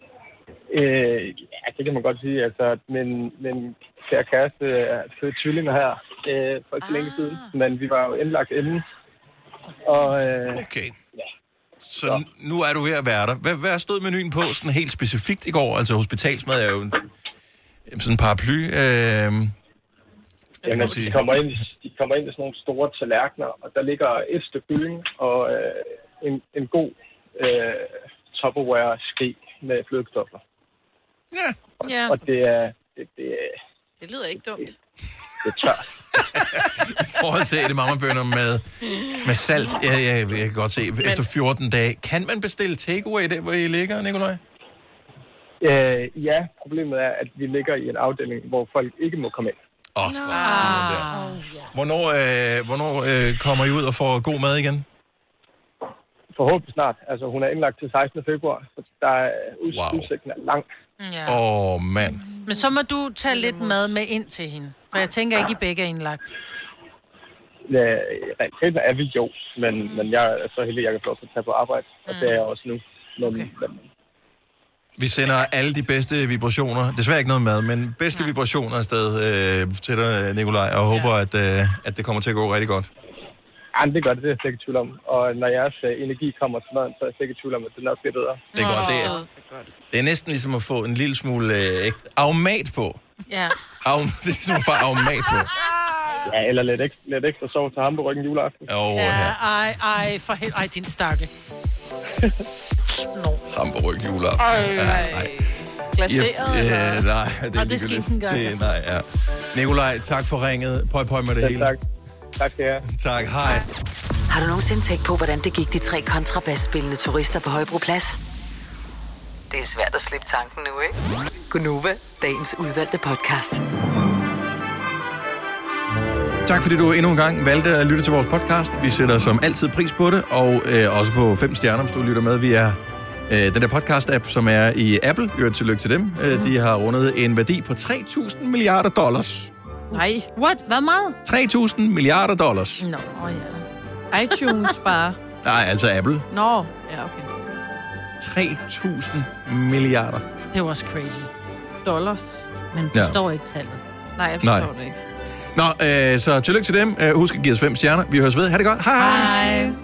Øh, ja, det kan man godt sige. Altså, min, min kære kæreste er født tvillinger her øh, for ikke så længe siden, men vi var jo indlagt inden. Og, øh, okay. Ja. Så n- nu er du ved at være der. Hvad, hvad stod menuen på sådan helt specifikt i går? Altså hospitalsmad er jo en, sådan en paraply. Øh, Jamen, de kommer, ind, de kommer ind i sådan nogle store tallerkener, og der ligger et stykke kylling og øh, en, en god øh, Tupperware-ske med flødekartofler. Ja. Ja. Og det er... Det, det, Det lyder ikke dumt. det er tørt. I forhold til edamamebønner med, med salt. Ja, ja, jeg kan godt se. Efter fjorten dage. Kan man bestille takeaway der, hvor I ligger, Nikolaj? Øh, ja, problemet er, at vi ligger i en afdeling, hvor folk ikke må komme ind. Åh, oh, for ah. Hvornår, øh, hvornår øh, kommer I ud og får god mad igen? Forhåbentlig snart. Altså, hun er indlagt til sekstende februar, så der er ud- Wow. udsigten er lang. Ja. Åh, oh, mand. Men så må du tage lidt mad med ind til hende. For jeg tænker ikke, I begge er indlagt. Ja, i realiteten er vi jo, men, men jeg er så heldig, at jeg kan få lov til at tage på arbejde, og det er jeg også nu. Men, okay. men, Vi sender alle de bedste vibrationer. Desværre ikke noget mad, men bedste vibrationer afsted øh, til dig, Nikolaj, og håber, ja. at, øh, at det kommer til at gå rigtig godt. Ja, det gør det, det er jeg slet ikke i tvivl om. Og når jeres øh, energi kommer til maden, så er jeg slet ikke i tvivl om, at det nok bliver bedre. Det er godt, det er, det er næsten ligesom at få en lille smule øh, aromat på. Ja. Aum, det er ligesom at få aromat på. Ja, eller lidt ekstra, lidt ekstra sov til hamburgerryggen juleaften. Oh, ja, ej, ej, for helt, ej, din stakke. no. Hamburgerryg juleaften. Ej, ej. Glaseret? Ja, ja, nej, det er det skete ikke engang. Det, nej, ja. Nikolaj, tak for ringet. Pøj, pøj med det ja, hele. Tak. Tak skal jeg. Tak, hej. Har du nogensinde tænkt på, hvordan det gik de tre kontrabasspillende turister på Højbroplads? Det er svært at slippe tanken nu, ikke? Gunova, dagens udvalgte podcast. Tak fordi du endnu en gang valgte at lytte til vores podcast. Vi sætter som altid pris på det, og øh, også på fem stjerner, hvis du lytter med. Vi er øh, den der podcast-app, som er i Apple. Gør tillykke til dem. Mm. Øh, de har rundet en værdi på tre tusind milliarder dollars. Nej. What? Hvad meget? tre tusind milliarder dollars. Nå, ja. iTunes bare. Nej, altså Apple. Nå, ja, okay. tre tusind milliarder. Det var også crazy. Dollars. Men forstår ja. ikke tallet. Nej, jeg forstår Nej. det ikke. Nå, øh, så tillykke til dem. Uh, husk at give os fem stjerner. Vi høres ved. Ha' det godt. Hej. Hej.